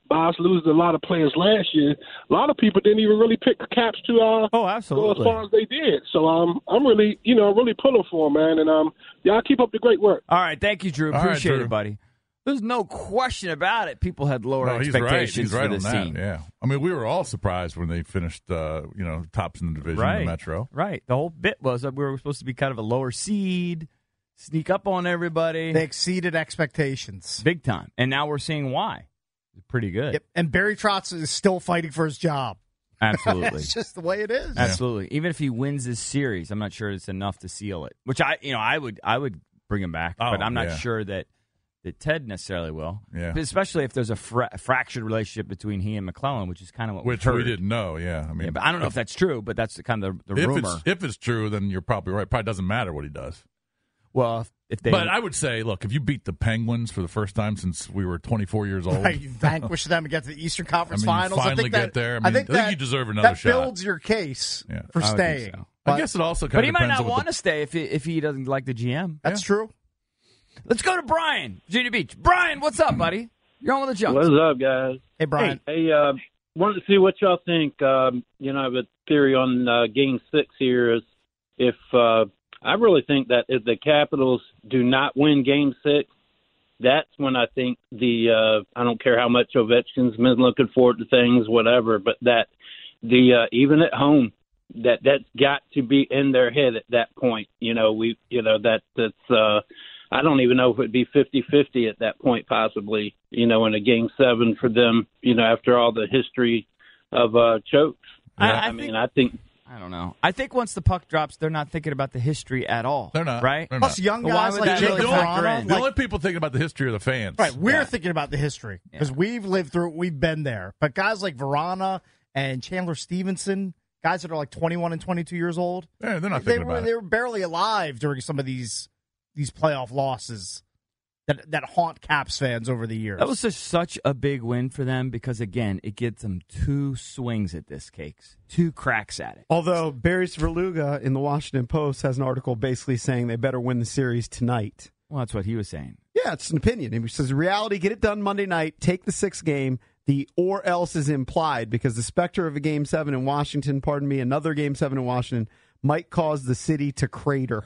J: by us losing a lot of players last year, a lot of people didn't even really pick the Caps to uh,
C: oh, absolutely.
J: go as far as they did. So um, I'm really, you know, really pulling for them, man. And um, y'all keep up the great work.
C: All right, thank you, Drew.
E: All
C: Appreciate
E: right, Drew.
C: it, buddy. There's no question about it. People had lower
E: No, he's
C: expectations
E: right. He's right
C: for
E: on
C: this
E: that.
C: team.
E: Yeah, I mean, we were all surprised when they finished, uh, you know, tops in the division
C: Right.
E: in the Metro.
C: Right. The whole bit was that we were supposed to be kind of a lower seed, sneak up on everybody.
D: They exceeded expectations.
C: Big time. And now we're seeing why. It's pretty good.
D: Yep. And Barry Trotz is still fighting for his job.
C: Absolutely.
D: It's just the way it is.
C: Absolutely. Even if he wins this series, I'm not sure it's enough to seal it. Which I, you know, I would, I would bring him back,
E: Oh,
C: but I'm not
E: yeah.
C: sure that, that Ted necessarily will.
E: Yeah.
C: But especially if there's a fra- fractured relationship between he and McClellan, which is kind of what
E: Which
C: we've heard.
E: we didn't know, yeah. I mean,
C: Yeah, but I don't know if that's true, but that's the kind of the, the
E: if
C: rumor.
E: it's if it's true, then you're probably right. Probably doesn't matter what he does.
C: Well, if they,
E: but I would say, look, if you beat the Penguins for the first time since we were twenty-four years old,
D: Right, you vanquish them and get to the Eastern Conference
E: I mean, you
D: Finals.
E: finally
D: I think that,
E: get there. I
D: I
E: mean,
D: think,
E: I think
D: that,
E: you deserve another
D: that
E: shot.
D: builds your case
E: Yeah.
D: for
C: I would think
D: staying.
C: so.
E: I
D: But
E: guess it also
C: but
E: kind
C: he
E: of
C: might
E: depends
C: not
E: on what
C: want
E: the,
C: to stay if he, if he doesn't like the G M.
D: that's true.
C: Let's go to Brian, Virginia Beach. Brian, what's up, buddy? You're on with the Junks.
K: What's up, guys?
D: Hey, Brian.
K: Hey, uh, wanted to see what y'all think. Um, you know, I have a theory on uh, Game Six here. Is if uh, I really think that if the Capitals do not win Game Six, that's when I think the uh, I don't care how much Ovechkin's been looking forward to things, whatever, but that the uh, even at home, that that's got to be in their head at that point. You know, we you know that that's. Uh, I don't even know if it'd be fifty-fifty at that point, possibly, you know, in a Game seven for them, you know, after all the history of uh, chokes.
C: I-
K: I,
C: I
K: I mean, I think
C: I don't know. I think once the puck drops, they're not thinking about the history at all.
E: They're not.
C: Right?
E: They're
D: Plus,
E: not.
D: young
C: But why
D: guys
C: would
D: like
C: that
D: Jake
C: really factor
D: Verona.
C: in?
E: The
D: like-
E: only people thinking about the history of the fans.
D: Right, we're
C: Yeah.
D: thinking about the history because
C: Yeah.
D: we've lived through it. We've been there. But guys like Verona and Chandler Stevenson, guys that are like twenty-one and twenty-two years old,
E: Yeah, they're not
D: they
E: thinking
D: were
E: about
D: they
E: it.
D: were barely alive during some of these these playoff losses that that haunt Caps fans over the years.
C: That was just such a big win for them because, again, it gets them two swings at this, Cakes. Two cracks at it.
B: Although Barry Svrluga in the Washington Post has an article basically saying they better win the series tonight.
C: Well, that's what he was saying.
B: Yeah, it's an opinion. He says, reality, get it done Monday night, take the sixth game. The or else is implied because the specter of a game seven in Washington, pardon me, another game seven in Washington, might cause the city to crater.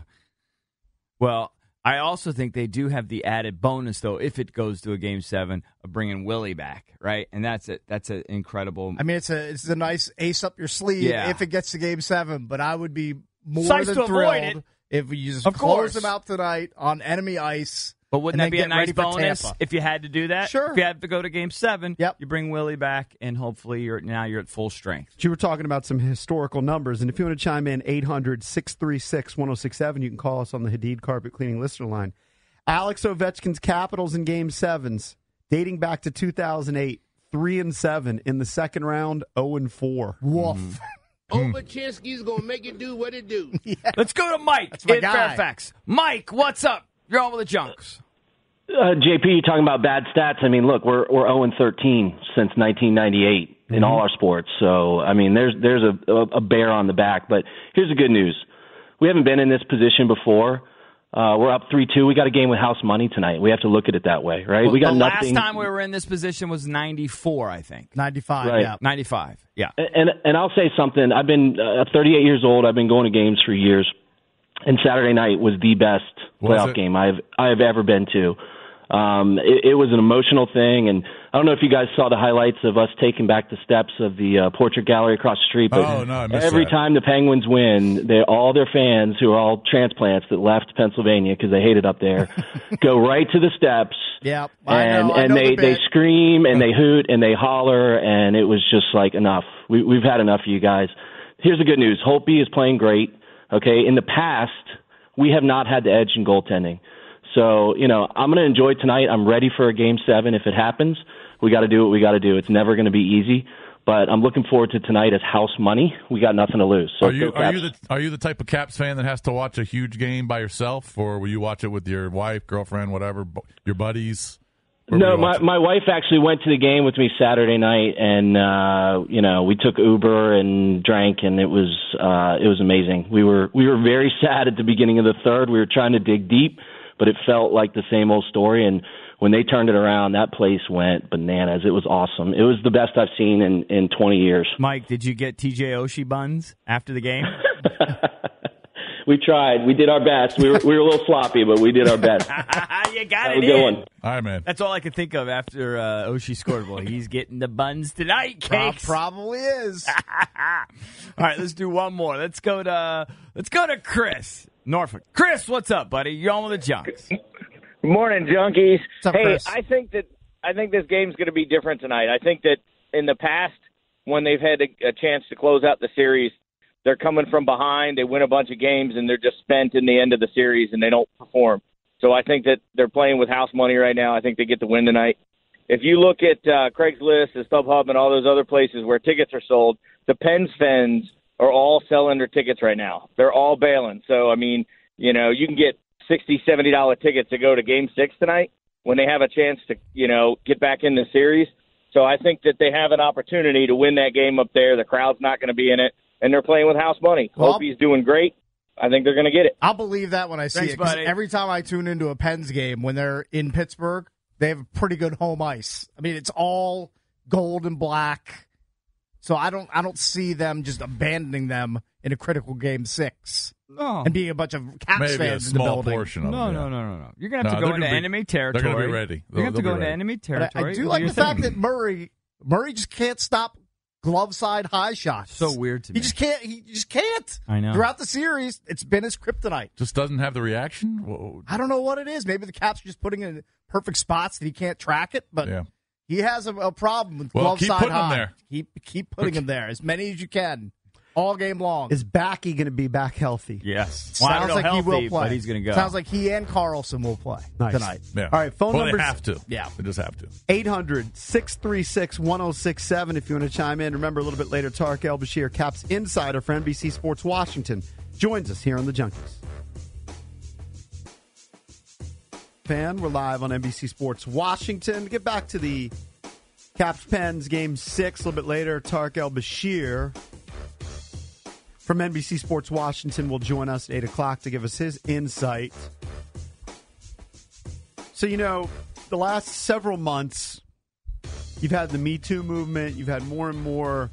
C: Well, I also think they do have the added bonus, though, if it goes to a game seven, of bringing Willie back, right? And that's it. That's an incredible.
D: I mean, it's a it's a nice ace up your sleeve
C: Yeah.
D: if it gets to game seven. But I would be more
C: Nice
D: than
C: to avoid
D: thrilled
C: it.
D: if you just
C: Of
D: close
C: course.
D: them out tonight on enemy ice.
C: But wouldn't
D: and
C: that
D: then
C: be a
D: get
C: nice
D: ready for
C: bonus
D: Tampa.
C: if you had to do that?
D: Sure.
C: If you had to go to game seven,
D: Yep.
C: you bring Willie back, and hopefully you're now you're at full strength.
B: You were talking about some historical numbers, and if you want to chime in, eight hundred, six three six, one oh six seven, you can call us on the Hadid Carpet Cleaning listener line. Alex Ovechkin's Capitals in Game Sevens, dating back to two thousand eight, three and seven in the second round, zero and four.
D: Woof.
L: Ovechkinski's gonna make it do what it do.
C: Let's go to Mike
D: my
C: in
D: guy.
C: Fairfax. Mike, what's up? You're on with the Junks.
M: Uh, J P, talking about bad stats. I mean, look, we're we're zero and thirteen since nineteen ninety-eight in
C: Mm-hmm.
M: all our sports. So, I mean, there's there's a, a a bear on the back. But here's the good news: we haven't been in this position before. Uh, we're up three two. We got a game with house money tonight. We have to look at it that way, right?
C: Well,
M: we got
C: the
M: nothing.
C: last time we were in this position was ninety-four, I think.
D: ninety-five,
M: Right.
D: yeah.
C: ninety-five, yeah.
M: And and I'll say something. I've been uh, thirty-eight years old. I've been going to games for years, and Saturday night was the best
E: Was
M: playoff
E: it?
M: game I've I've ever been to. Um, it, it was an emotional thing, and I don't know if you guys saw the highlights of us taking back the steps of the uh, portrait gallery across the street. But
E: Oh, no, I missed
M: every
E: that.
M: time the Penguins win, they all their fans who are all transplants that left Pennsylvania because they hate it up there go right to the steps.
D: Yeah, I
M: And
D: know, I
M: and
D: know
M: they
D: the
M: they
D: bit.
M: scream and they hoot and they holler, and it was just like enough. We, we've had enough of you guys. Here's the good news: Holtby is playing great. Okay, in the past we have not had the edge in goaltending. So, you know, I'm going to enjoy tonight. I'm ready for a game seven if it happens. We got to do what we got to do. It's never going to be easy, but I'm looking forward to tonight as house money. We got nothing to lose. So
E: Are you
M: go
E: are
M: Caps.
E: you the are you the type of Caps fan that has to watch a huge game by yourself, or will you watch it with your wife, girlfriend, whatever, bu- your buddies? Where will
M: No,
E: you
M: my
E: watch it?
M: my wife actually went to the game with me Saturday night, and uh, you know we took Uber and drank, and it was uh, it was amazing. We were we were very sad at the beginning of the third. We were trying to dig deep, but it felt like the same old story. And when they turned it around, that place went bananas. It was awesome. It was the best I've seen in, in twenty years.
C: Mike, did you get T J Oshie buns after the game?
M: We tried. We did our best. We were, we were a little sloppy, but we did our best.
C: You got
M: That
C: it
M: was a good
C: in.
M: one.
E: All right, man.
C: That's all I could think of after uh, Oshie scored. Well, he's getting the buns tonight,
D: Prob-
C: Cakes.
D: probably is.
C: All right, let's do one more. Let's go to let's go to Chris Norfolk. Chris, what's up, buddy? You're on with the Junks.
N: Good morning, junkies.
D: up,
N: hey,
D: Chris?
N: I think that I think this game's going to be different tonight. I think that in the past, when they've had a, a chance to close out the series, they're coming from behind, they win a bunch of games, and they're just spent in the end of the series, and they don't perform. So I think that they're playing with house money right now. I think they get the win tonight. If you look at uh, Craigslist and StubHub and all those other places where tickets are sold, the Pens fans are all selling their tickets right now. They're all bailing. So, I mean, you know, you can get sixty dollars, seventy dollars tickets to go to Game six tonight when they have a chance to, you know, get back in the series. So I think that they have an opportunity to win that game up there. The crowd's not going to be in it, and they're playing with house money.
D: Well,
N: Hope he's doing great. I think they're going to get it.
D: I'll believe that when I see
C: Thanks,
D: it. 'cause
C: buddy.
D: every time I tune into a Pens game when they're in Pittsburgh, they have pretty good home ice. I mean, it's all gold and black. So I don't I don't see them just abandoning them in a critical game six.
C: No.
D: And being a bunch of Caps
E: Maybe a
D: fans in the
E: small
D: building.
E: portion of
C: No,
E: it.
C: no,
E: yeah.
C: no, no, no. You're going to have
E: No,
C: to go
E: they're
C: into
E: gonna be-
C: enemy
E: they're
C: territory.
E: gonna be ready.
C: You're
E: They'll-
C: going to have to
E: they'll
C: go
E: be
C: into
E: ready.
C: enemy
D: But I,
C: territory.
D: I do
C: Do
D: like
C: your
D: the fact
C: thing.
D: that Murray Murray just can't stop glove side high shots.
C: So weird to me.
D: He just can't. He just can't.
C: I know.
D: Throughout the series, it's been his kryptonite.
E: Just doesn't have the reaction? Whoa.
D: I don't know what it is. Maybe the Caps are just putting it in perfect spots that he can't track it, but
E: Yeah.
D: he has a, a problem with
E: Well,
D: glove
E: keep
D: side
E: putting 'em
D: high.
E: there.
D: Keep keep putting him there as many as you can, all game long.
B: Is Backy going to be back healthy?
C: Yes. Well, I don't
D: Sounds
C: know
D: like
C: healthy,
D: he will play.
C: but he's going to go.
D: Sounds like he and Carlson will play
B: Nice.
D: tonight.
E: Yeah.
B: All right, phone
E: well,
B: numbers.
E: they have to.
D: Yeah.
E: They just have to.
B: eight hundred, six three six, one oh six seven if you want to chime in. Remember, a little bit later, Tarek El-Bashir, Caps insider for N B C Sports Washington, joins us here on the Junkies. Fan, we're live on N B C Sports Washington. To get back to the Caps Pens game six a little bit later, Tarek El-Bashir from N B C Sports Washington will join us at eight o'clock to give us his insight. So, you know, the last several months, you've had the Me Too movement. You've had more and more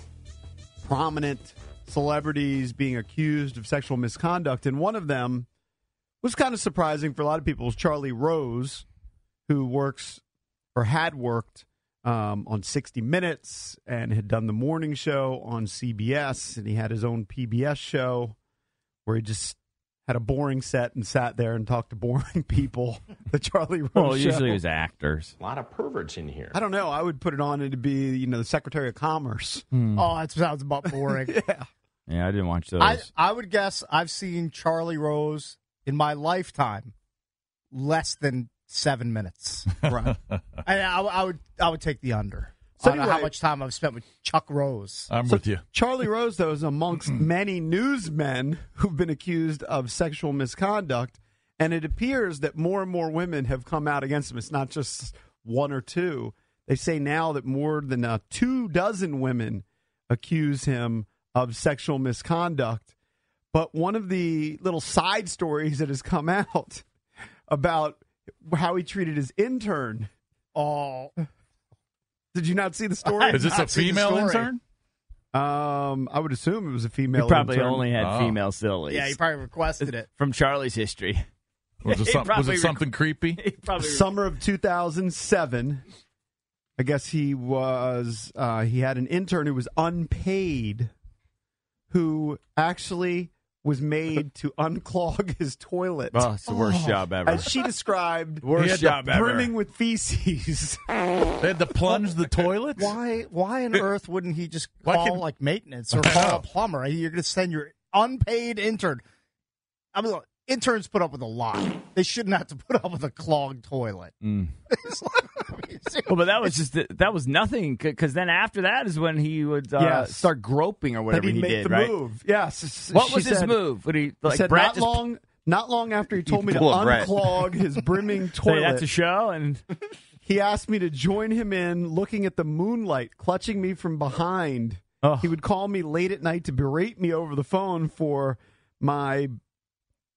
B: prominent celebrities being accused of sexual misconduct. And one of them was kind of surprising for a lot of people was Charlie Rose, who works or had worked um, on sixty minutes and had done the morning show on C B S. And he had his own P B S show where he just had a boring set and sat there and talked to boring people. The Charlie Rose
C: Well,
B: show.
C: usually it was actors.
O: A lot of perverts in here.
B: I don't know. I would put it on and it'd be, you know, the Secretary of Commerce.
D: Oh, that sounds about boring.
B: Yeah.
C: Yeah, I didn't watch those.
D: I I would guess I've seen Charlie Rose in my lifetime less than seven minutes.
B: Right.
D: And I, I would I would take the under.
B: So
D: I don't know how
B: anyway-
D: much time I've spent with Chuck Rose.
E: I'm
B: So
E: with you.
B: Charlie Rose, though, is amongst many newsmen who've been accused of sexual misconduct, and it appears that more and more women have come out against him. It's not just one or two. They say now that more than uh, two dozen women accuse him of sexual misconduct. But one of the little side stories that has come out about how he treated his intern.
D: Oh.
B: Did you not see the story?
E: Is this a female intern?
B: Um, I would assume it was a female.
C: He probably
B: intern.
C: only had
E: Oh.
C: female sillies.
D: Yeah, he probably requested it.
C: From Charlie's history.
E: Was it,
C: He
E: some, was
C: probably
E: it something creepy?
C: He probably
B: Summer of two thousand seven. I guess he was. Uh, he had an intern who was unpaid, who actually was made to unclog his toilet.
C: Oh, it's the worst job ever.
B: As she described,
C: Worst
B: he had
C: job
B: the
C: ever.
B: brimming with feces.
E: They had to plunge the toilet?
D: Why why on earth wouldn't he just
E: Why
D: call
E: can-
D: like maintenance or
E: I
D: call
E: know.
D: a plumber? You're going to send your unpaid intern. I mean, look, interns put up with a lot. They shouldn't have to put up with a clogged toilet.
C: Mm.
D: It's like- I mean,
C: Well, but that was just that was nothing because then after that is when he would uh,
B: Yes.
C: start groping or
B: That
C: whatever
B: he'd
C: he
B: make
C: did,
B: the
C: right?
B: move. Yes.
C: What
B: She
C: was his
B: said-
C: move? Would he
B: He
C: like
B: said
C: Brett
B: not
C: just
B: long, not long after he told me to
F: pull a Brett.
B: unclog his brimming
C: say
B: toilet.
C: that's a show and
B: He asked me to join him in looking at the moonlight, clutching me from behind.
C: Oh.
B: He would call me late at night to berate me over the phone for my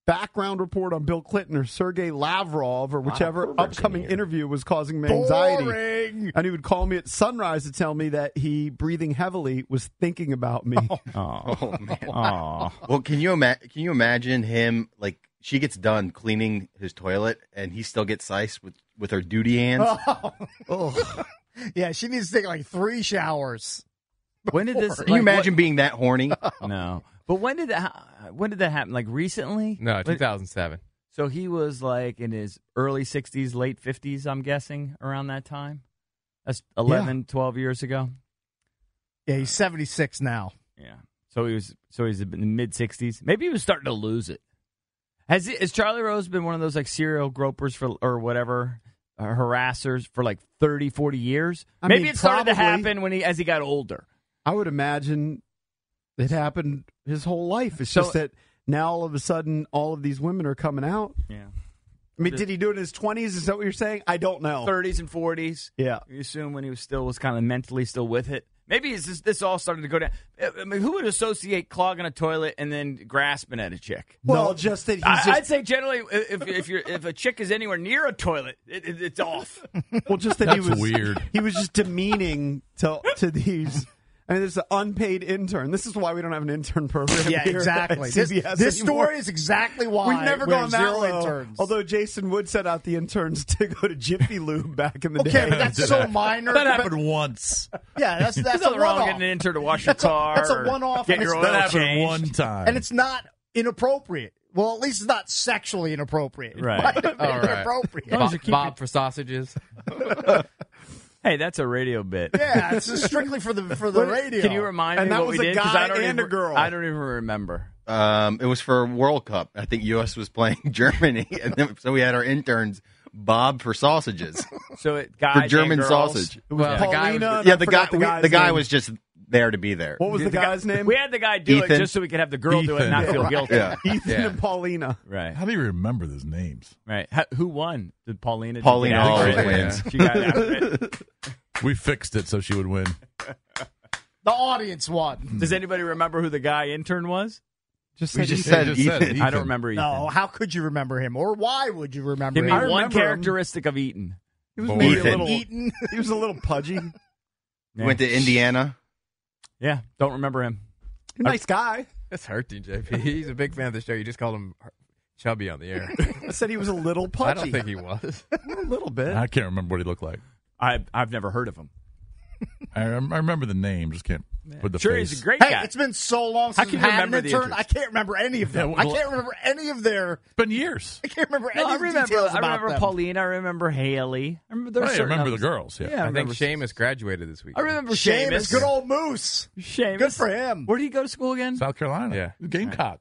B: background report on Bill Clinton or Sergei Lavrov or whichever
G: perverts in
B: upcoming
G: here.
B: interview was causing me anxiety.
D: Boring.
B: And he would call me at sunrise to tell me that he, breathing heavily, was thinking about me.
C: Oh,
F: Oh man.
C: Aw.
F: Well, can you ima- can you imagine him like she gets done cleaning his toilet and he still gets ice with with her duty hands?
D: Oh. Yeah, she needs to take like three showers.
C: When did this?
F: Can you
C: like,
F: imagine being that horny?
C: what- No. But when did that? ha- When did that happen? Like recently?
G: No,
C: When-
G: two thousand seven.
C: So he was like in his early sixties, late fifties, I'm guessing, around that time. That's eleven, twelve years ago.
D: Yeah, he's seventy-six now.
C: Yeah. So he was so he's in the mid sixties. Maybe he was starting to lose it. Has he, has Charlie Rose been one of those like serial gropers for or whatever, uh, harassers for like thirty, forty years?
B: I
C: Maybe
B: mean,
C: it started to
B: probably.
C: happen when he as he got older.
B: I would imagine it happened his whole life. It's
C: So-
B: just that now all of a sudden all of these women are coming out.
C: Yeah.
B: I mean, did he do it in his twenties? Is that what you're saying? I don't know.
C: thirties and forties.
B: Yeah.
C: You assume when he was still was kind of mentally still with it. Maybe it's just, this all started to go down. I mean, who would associate clogging a toilet and then grasping at a chick?
B: Well, no, just that he's
C: I,
B: just,
C: I'd say generally, if if you're if a chick is anywhere near a toilet, it, it, it's off.
B: well, just that he
E: That's
B: was
E: weird.
B: He was just demeaning to to these. I mean, there's an unpaid intern. This is why we don't have an intern program.
D: Yeah,
B: here
D: exactly.
B: at
D: This,
B: C B S
D: this
B: anymore.
D: story is exactly why
B: We've never
D: we
B: gone
D: have
B: that
D: zero
B: low.
D: interns.
B: Although Jason Wood set out the interns to go to Jiffy Lube back in the
D: Okay,
B: day.
D: but that's so minor.
E: That
D: but-
E: happened once.
D: Yeah, that's that's
C: There's
D: a
C: nothing wrong with
D: one-off.
C: getting an intern to wash your
D: That's a-
C: car.
D: that's a
C: or
D: one-off,
C: Get
D: and
C: your
D: it's-
C: oil
E: That happened
C: changed.
E: one time.
D: And it's not inappropriate. Well, at least it's not sexually inappropriate. It
C: Right.
D: might have been
G: All right.
D: inappropriate.
C: long as you
G: Bob,
C: keep
G: Bob for sausages.
C: Hey, that's a radio bit.
D: Yeah, it's just strictly for the for the
C: What-
D: radio.
C: Can you remind
B: And
C: me
B: that
C: what
B: was
C: we
B: a
C: did? 'Cause
B: guy
C: I don't
B: and
C: even,
B: a girl.
C: I don't even remember.
F: Um, it was for World Cup. I think U S was playing Germany, and then, so we had our interns Bob for sausages
C: So it guys
F: for German
C: and girls.
F: sausage.
B: It was
C: Yeah.
G: The guy
B: Paulina.
G: was-
B: and
F: Yeah,
B: I
F: the guy.
B: forgot The,
F: we-
B: guy's
F: the guy
B: name.
F: was just there to be there.
B: What was the,
C: The guy-
B: guy's name?
C: We had the guy do
F: Ethan.
C: it just so we could have the girl do it and not
E: Ethan.
C: feel
B: Yeah,
C: guilty.
F: Yeah.
B: Ethan
G: Yeah.
B: and Paulina.
C: Right.
E: How do you remember those names?
C: Right. How, who won? Did Paulina? did
F: Paulina
C: get after
F: always
C: it?
F: wins.
C: She got after it.
E: We fixed it so she would win.
D: The audience won.
C: Does anybody remember who the guy intern was?
B: Just
F: We
B: said
F: just
B: Ethan.
F: said
E: just said
F: Ethan.
E: Ethan.
C: I don't remember Ethan.
D: No, how could you remember him, or why would you remember
C: Give me
D: him?
B: I
C: one
B: remember him.
C: characteristic of Eaton.
B: He was
E: Boy.
B: maybe a
F: Ethan.
B: little.
D: Eaton.
B: He was a little pudgy.
C: Yeah.
F: Went to Indiana.
C: Yeah, don't remember him.
B: Nice guy.
G: That's hurting, J P. He's a big fan of the show. You just called him chubby on the air.
B: I said he was a little pudgy.
G: I don't think he was.
B: a little bit.
E: I can't remember what he looked like.
C: I I've never heard of him.
E: I, rem- I remember the name, just can't put the
C: Sure,
E: face.
C: he's a great
D: Hey,
C: guy.
D: it's been so long
C: How
D: since
C: can
D: I've
C: you
D: had an
C: remember the
D: intern.
C: interns?
D: I can't remember any of them.
E: Yeah,
D: I
E: well-
D: can't remember any of their.
E: It's been years.
D: I can't remember
C: No,
D: any
C: I
D: of the
C: remember.
D: details
C: I
D: about
C: remember
D: them.
C: Paulina. I remember Haley. I remember. There's
E: Right, I
C: certain
E: remember the
C: others.
E: girls. Yeah.
C: Yeah, I,
G: I think
C: remember
G: Seamus graduated this week.
C: I remember
D: Seamus,
C: Seamus.
D: good old Moose.
C: Seamus.
D: Good for him.
C: Where did he go to school again?
E: South Carolina.
G: Yeah.
E: Gamecock.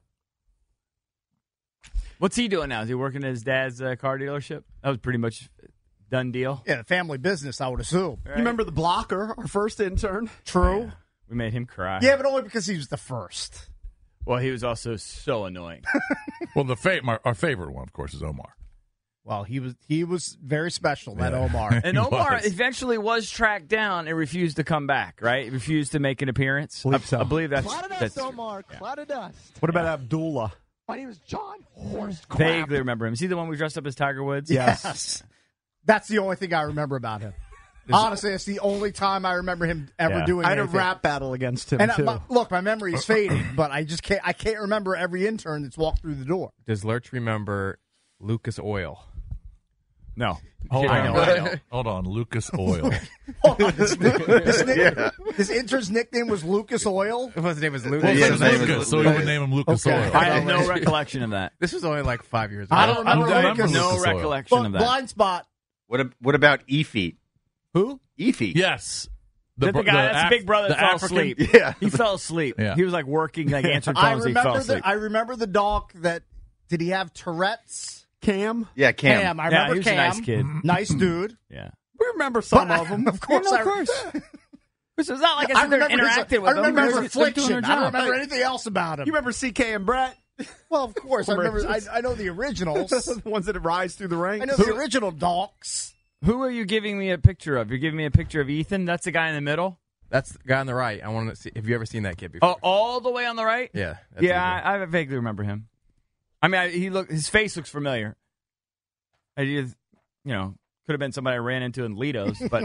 C: What's he doing now? Is he working at his dad's uh, car dealership? That was pretty much done deal.
D: Yeah, the family business, I would assume.
B: You remember the blocker, our first intern?
D: True.
C: We made him cry.
D: Yeah, but only because he was the first.
C: Well, he was also so annoying.
E: Well, the fa- my, our favorite one, of course, is Omar.
D: Well, he was he was very special, that
E: Yeah.
D: Omar.
C: And
E: He
C: Omar
E: was.
C: eventually was tracked down and refused to come back. Right? He refused to make an appearance.
B: Believe
C: I,
B: so.
C: I believe that's,
O: Cloud of dust,
C: that's
O: Omar. Cloud of dust.
B: What about Abdullah?
O: My name is John Horst. Crap.
C: vaguely remember him. Is he the one we dressed up as Tiger Woods?
B: Yes.
D: Yes. That's the only thing I remember about him. Honestly, it's the only time I remember him ever
C: Yeah.
D: doing
B: I had a
D: anything.
B: rap battle against him,
D: And uh,
B: too.
D: my, look, my memory is fading, but I just can't. I can't remember every intern that's walked through the door.
G: Does Lurch remember Lucas Oil?
C: No.
E: Hold
C: I
E: on.
C: know, I know.
E: Hold on. Lucas Oil.
D: Hold on, his, his, nick- his intern's nickname was Lucas Oil.
G: His name was
E: Well,
G: Lucas.
E: his
F: Yeah,
E: name's
F: his name
E: Lucas,
F: was
E: so we
F: Lucas.
E: would name him Lucas
D: Okay.
E: Oil.
C: I have no recollection of that.
G: This was only like five years ago.
D: I don't remember
E: I
D: it
E: remember
D: because
C: No
E: Lucas Oil.
C: recollection
D: Look,
C: of that.
D: blind spot.
F: What ab- What about Efi?
C: Who?
F: Efi.
E: Yes.
C: The, the
E: br-
C: guy, that's
E: Af-
C: the big brother that
E: the
C: fell
E: African-
C: asleep.
F: Yeah.
C: He fell asleep.
E: Yeah.
C: He was like working, like answering
D: I
C: phones. He fell
D: remember
C: asleep.
D: the. I remember the doc that. Did he have Tourette's?
B: Cam?
F: Yeah, Cam.
D: Cam. I
C: yeah,
D: remember
C: he was
D: Cam.
C: a nice kid.
D: Nice dude.
C: Yeah.
B: We remember some
D: But-
B: of them.
D: Of course,
C: Yeah, no,
D: I,
C: of course. It's not like I,
D: I
C: sit there and
D: remember his,
C: interacted
D: I
C: with them.
D: remember his
C: They're- they're doing
D: affliction.
C: their
D: I don't
C: job.
D: remember anything else about him.
B: You remember C K and Brett?
D: Well, of course, I remember. I, I know the originals.
B: the ones that rise through the ranks?
D: I know the original docs.
C: Who are you giving me a picture of? You're giving me a picture of Ethan? That's the guy in the middle?
G: That's the guy on the right. I want to see. Have you ever seen that kid before?
C: Oh, all the way on the right?
G: Yeah. that's
C: Yeah,
G: Ethan.
C: I, I vaguely remember him. I mean, I, he look his face looks familiar. I just, you know, could have been somebody I ran into in Lido's, but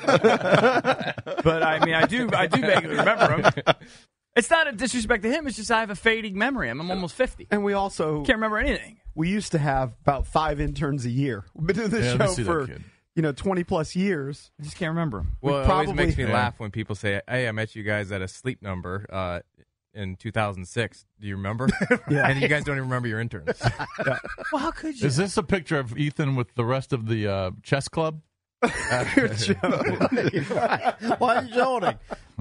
C: but I mean, I do I do vaguely remember him. It's not a disrespect to him. It's just I have a fading memory. I'm, I'm almost fifty,
B: and we also
C: can't remember anything.
B: We used to have about five interns a year. We've been doing this
E: Yeah, let me
B: show
E: see that
B: for
E: kid.
B: you know twenty plus years.
C: I just can't remember him.
G: Well,
B: We
G: it always
B: probably-
G: makes me
E: Yeah.
G: laugh when people say, "Hey, I met you guys at a sleep number uh, in two thousand six. Do you remember?"
B: Yeah.
G: And you guys don't even remember your interns.
C: Well, how could you?
E: Is this a picture of Ethan with the rest of the uh, chess club?
D: Why are you joking?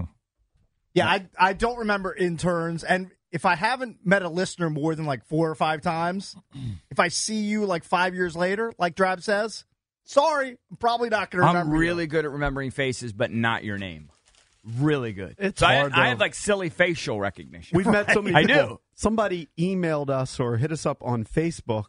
D: Yeah, I I don't remember interns, and if I haven't met a listener more than like four or five times, if I see you like five years later, like Drab says, sorry, I'm probably not going to remember.
C: I'm really
D: you.
C: good at remembering faces, but not your name. Really good.
B: It's
C: so
B: hard,
C: I, I
B: though.
C: have like silly facial recognition.
B: We've met so many
C: I
B: people.
C: do.
B: Somebody emailed us or hit us up on Facebook.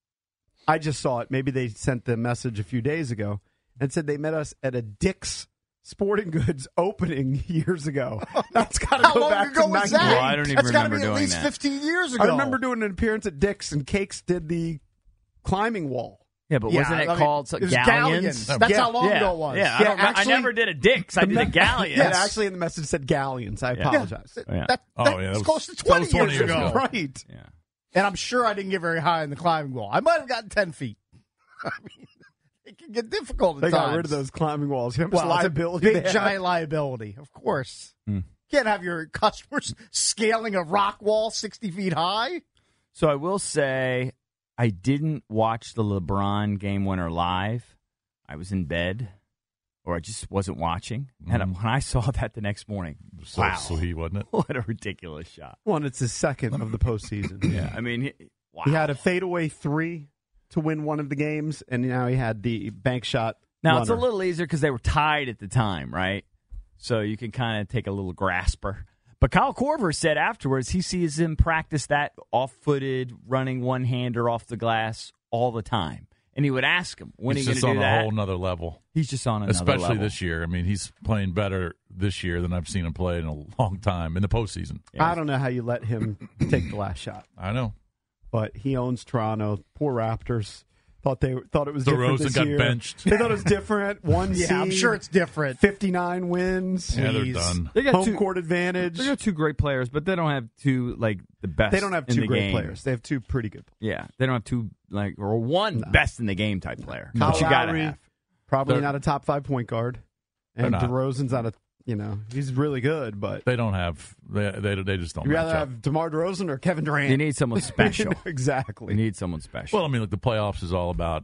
B: I just saw it. Maybe they sent the message a few days ago and said they met us at a Dick's Sporting Goods opening years ago. That's got to
D: How
B: go
D: long
B: back
D: ago
B: to
D: was
B: ninety-eight.
D: that?
C: Well, I don't even
D: That's gotta
C: remember
D: be at
C: doing
D: least
C: that.
D: fifteen years ago.
B: I remember doing an appearance at Dick's, and Cakes did the climbing wall.
C: Yeah, but
D: Yeah,
C: wasn't it
D: I mean,
C: called so-
D: it was
C: Galleons?
D: Galleons. That's
B: Yeah.
D: how long
C: yeah.
D: ago it was.
C: Yeah, I,
B: Yeah,
C: don't remember-
B: actually-
C: I never did a Dick's. I did a Galleons.
B: Yeah, actually, in the message said Galleons. I
C: Yeah.
B: apologize.
C: Yeah.
D: That,
E: Oh,
D: that's
E: yeah, that was-
D: close to
E: that
D: twenty,
E: was twenty
D: years,
E: years
D: ago.
E: ago.
B: Right.
C: Yeah.
D: And I'm sure I didn't get very high in the climbing wall. I might have gotten ten feet. I mean, it can get difficult at
B: They
D: times.
B: got rid of those climbing walls. You know how much
D: Well, it's a
B: liability
D: big,
B: they have?
D: giant liability, of course.
C: Hmm.
D: Can't have your customers scaling a rock wall sixty feet high.
C: So I will say I didn't watch the LeBron game winner live. I was in bed, or I just wasn't watching. And
E: Mhm.
C: when I saw that the next morning,
E: So
C: wow,
E: sweet, wasn't it?
C: what a ridiculous shot!
B: One, it's his second of the postseason.
C: Yeah, I mean, he, wow.
B: He had a fadeaway three to win one of the games, and now he had the bank shot.
C: Now
B: runner.
C: it's a little easier because they were tied at the time, right? So you can kind of take a little grasper. But Kyle Korver said afterwards he sees him practice that off-footed running one-hander off the glass all the time. And he would ask him, when
E: He's
C: are you
E: just
C: going
E: on
C: to do
E: a
C: that?
E: whole nother level.
C: He's just on another
E: Especially
C: level.
E: this year. I mean, he's playing better this year than I've seen him play in a long time in the postseason.
B: I don't know how you let him take the last shot,
E: I know.
B: but he owns Toronto. Poor Raptors thought they thought it was different
E: DeRozan
B: this
E: got
B: year.
E: benched.
B: They thought it was different. One
D: Yeah,
B: seed,
D: I'm sure it's different.
B: fifty-nine wins.
E: Yeah, they're
D: Please.
E: done.
C: They got
B: Home
C: two,
B: court advantage.
C: they got two great players, but they don't have two, like, the best
B: They don't have
C: in
B: two
C: the
B: great
C: game.
B: players. They have two pretty good.
C: Yeah, they don't have two, like, or one best in the game type player.
B: Kyle
C: But you got to
B: Lowry,
C: have.
B: probably
E: They're-
B: not a top five point guard,
E: They're
B: and
E: not.
B: DeRozan's not a. You know, he's really good, but
E: They don't have. They they, they just don't.
B: you'd rather
E: match up.
B: have DeMar DeRozan or Kevin Durant.
C: You need someone special.
B: exactly.
C: You need someone special.
E: Well, I mean, look, the playoffs is all about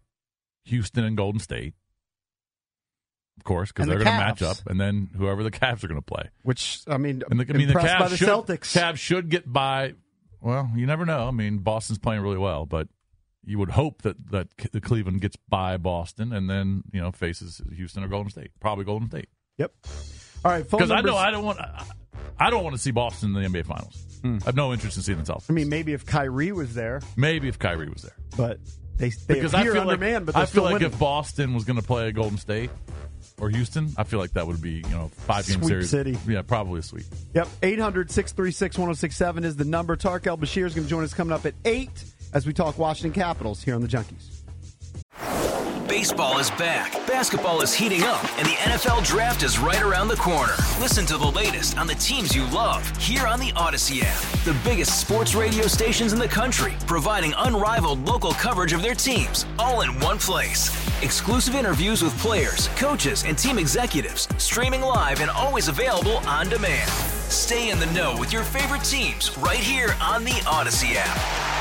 E: Houston and Golden State, of course, because
D: And
E: they're
D: the
E: going to match
D: Cavs.
E: up, and then whoever the Cavs are going to play.
B: Which I mean,
E: And the, I mean, the
B: impressed
E: Cavs
B: by the
E: should,
B: Celtics.
E: Cavs should get by. Well, you never know. I mean, Boston's playing really well, but you would hope that that the Cleveland gets by Boston, and then you know faces Houston or Golden State. Probably Golden State.
B: Yep. All right, phone
E: Because I
B: numbers-
E: know I don't want. I don't want to see Boston in the N B A Finals.
B: Hmm.
E: I have no interest in seeing the Celtics.
B: I mean, maybe if Kyrie was there,
E: Maybe if Kyrie was there.
B: but they they
E: Because I
B: appear
E: feel like
B: undermanned, but
E: I
B: they're
E: feel
B: still
E: like
B: winning.
E: if Boston was going to play Golden State or Houston, I feel like that would be you know five game
B: Sweep
E: series.
B: city.
E: Yeah, probably a sweep.
B: Yep, eight hundred, six three six, one oh six seven is the number. Tark El-Bashir is going to join us coming up at eight as we talk Washington Capitals here on the Junkies.
H: Baseball is back, basketball is heating up, and the N F L Draft is right around the corner. Listen to the latest on the teams you love here on the Odyssey app. The biggest sports radio stations in the country, providing unrivaled local coverage of their teams, all in one place. Exclusive interviews with players, coaches, and team executives, streaming live and always available on demand. Stay in the know with your favorite teams right here on the Odyssey app.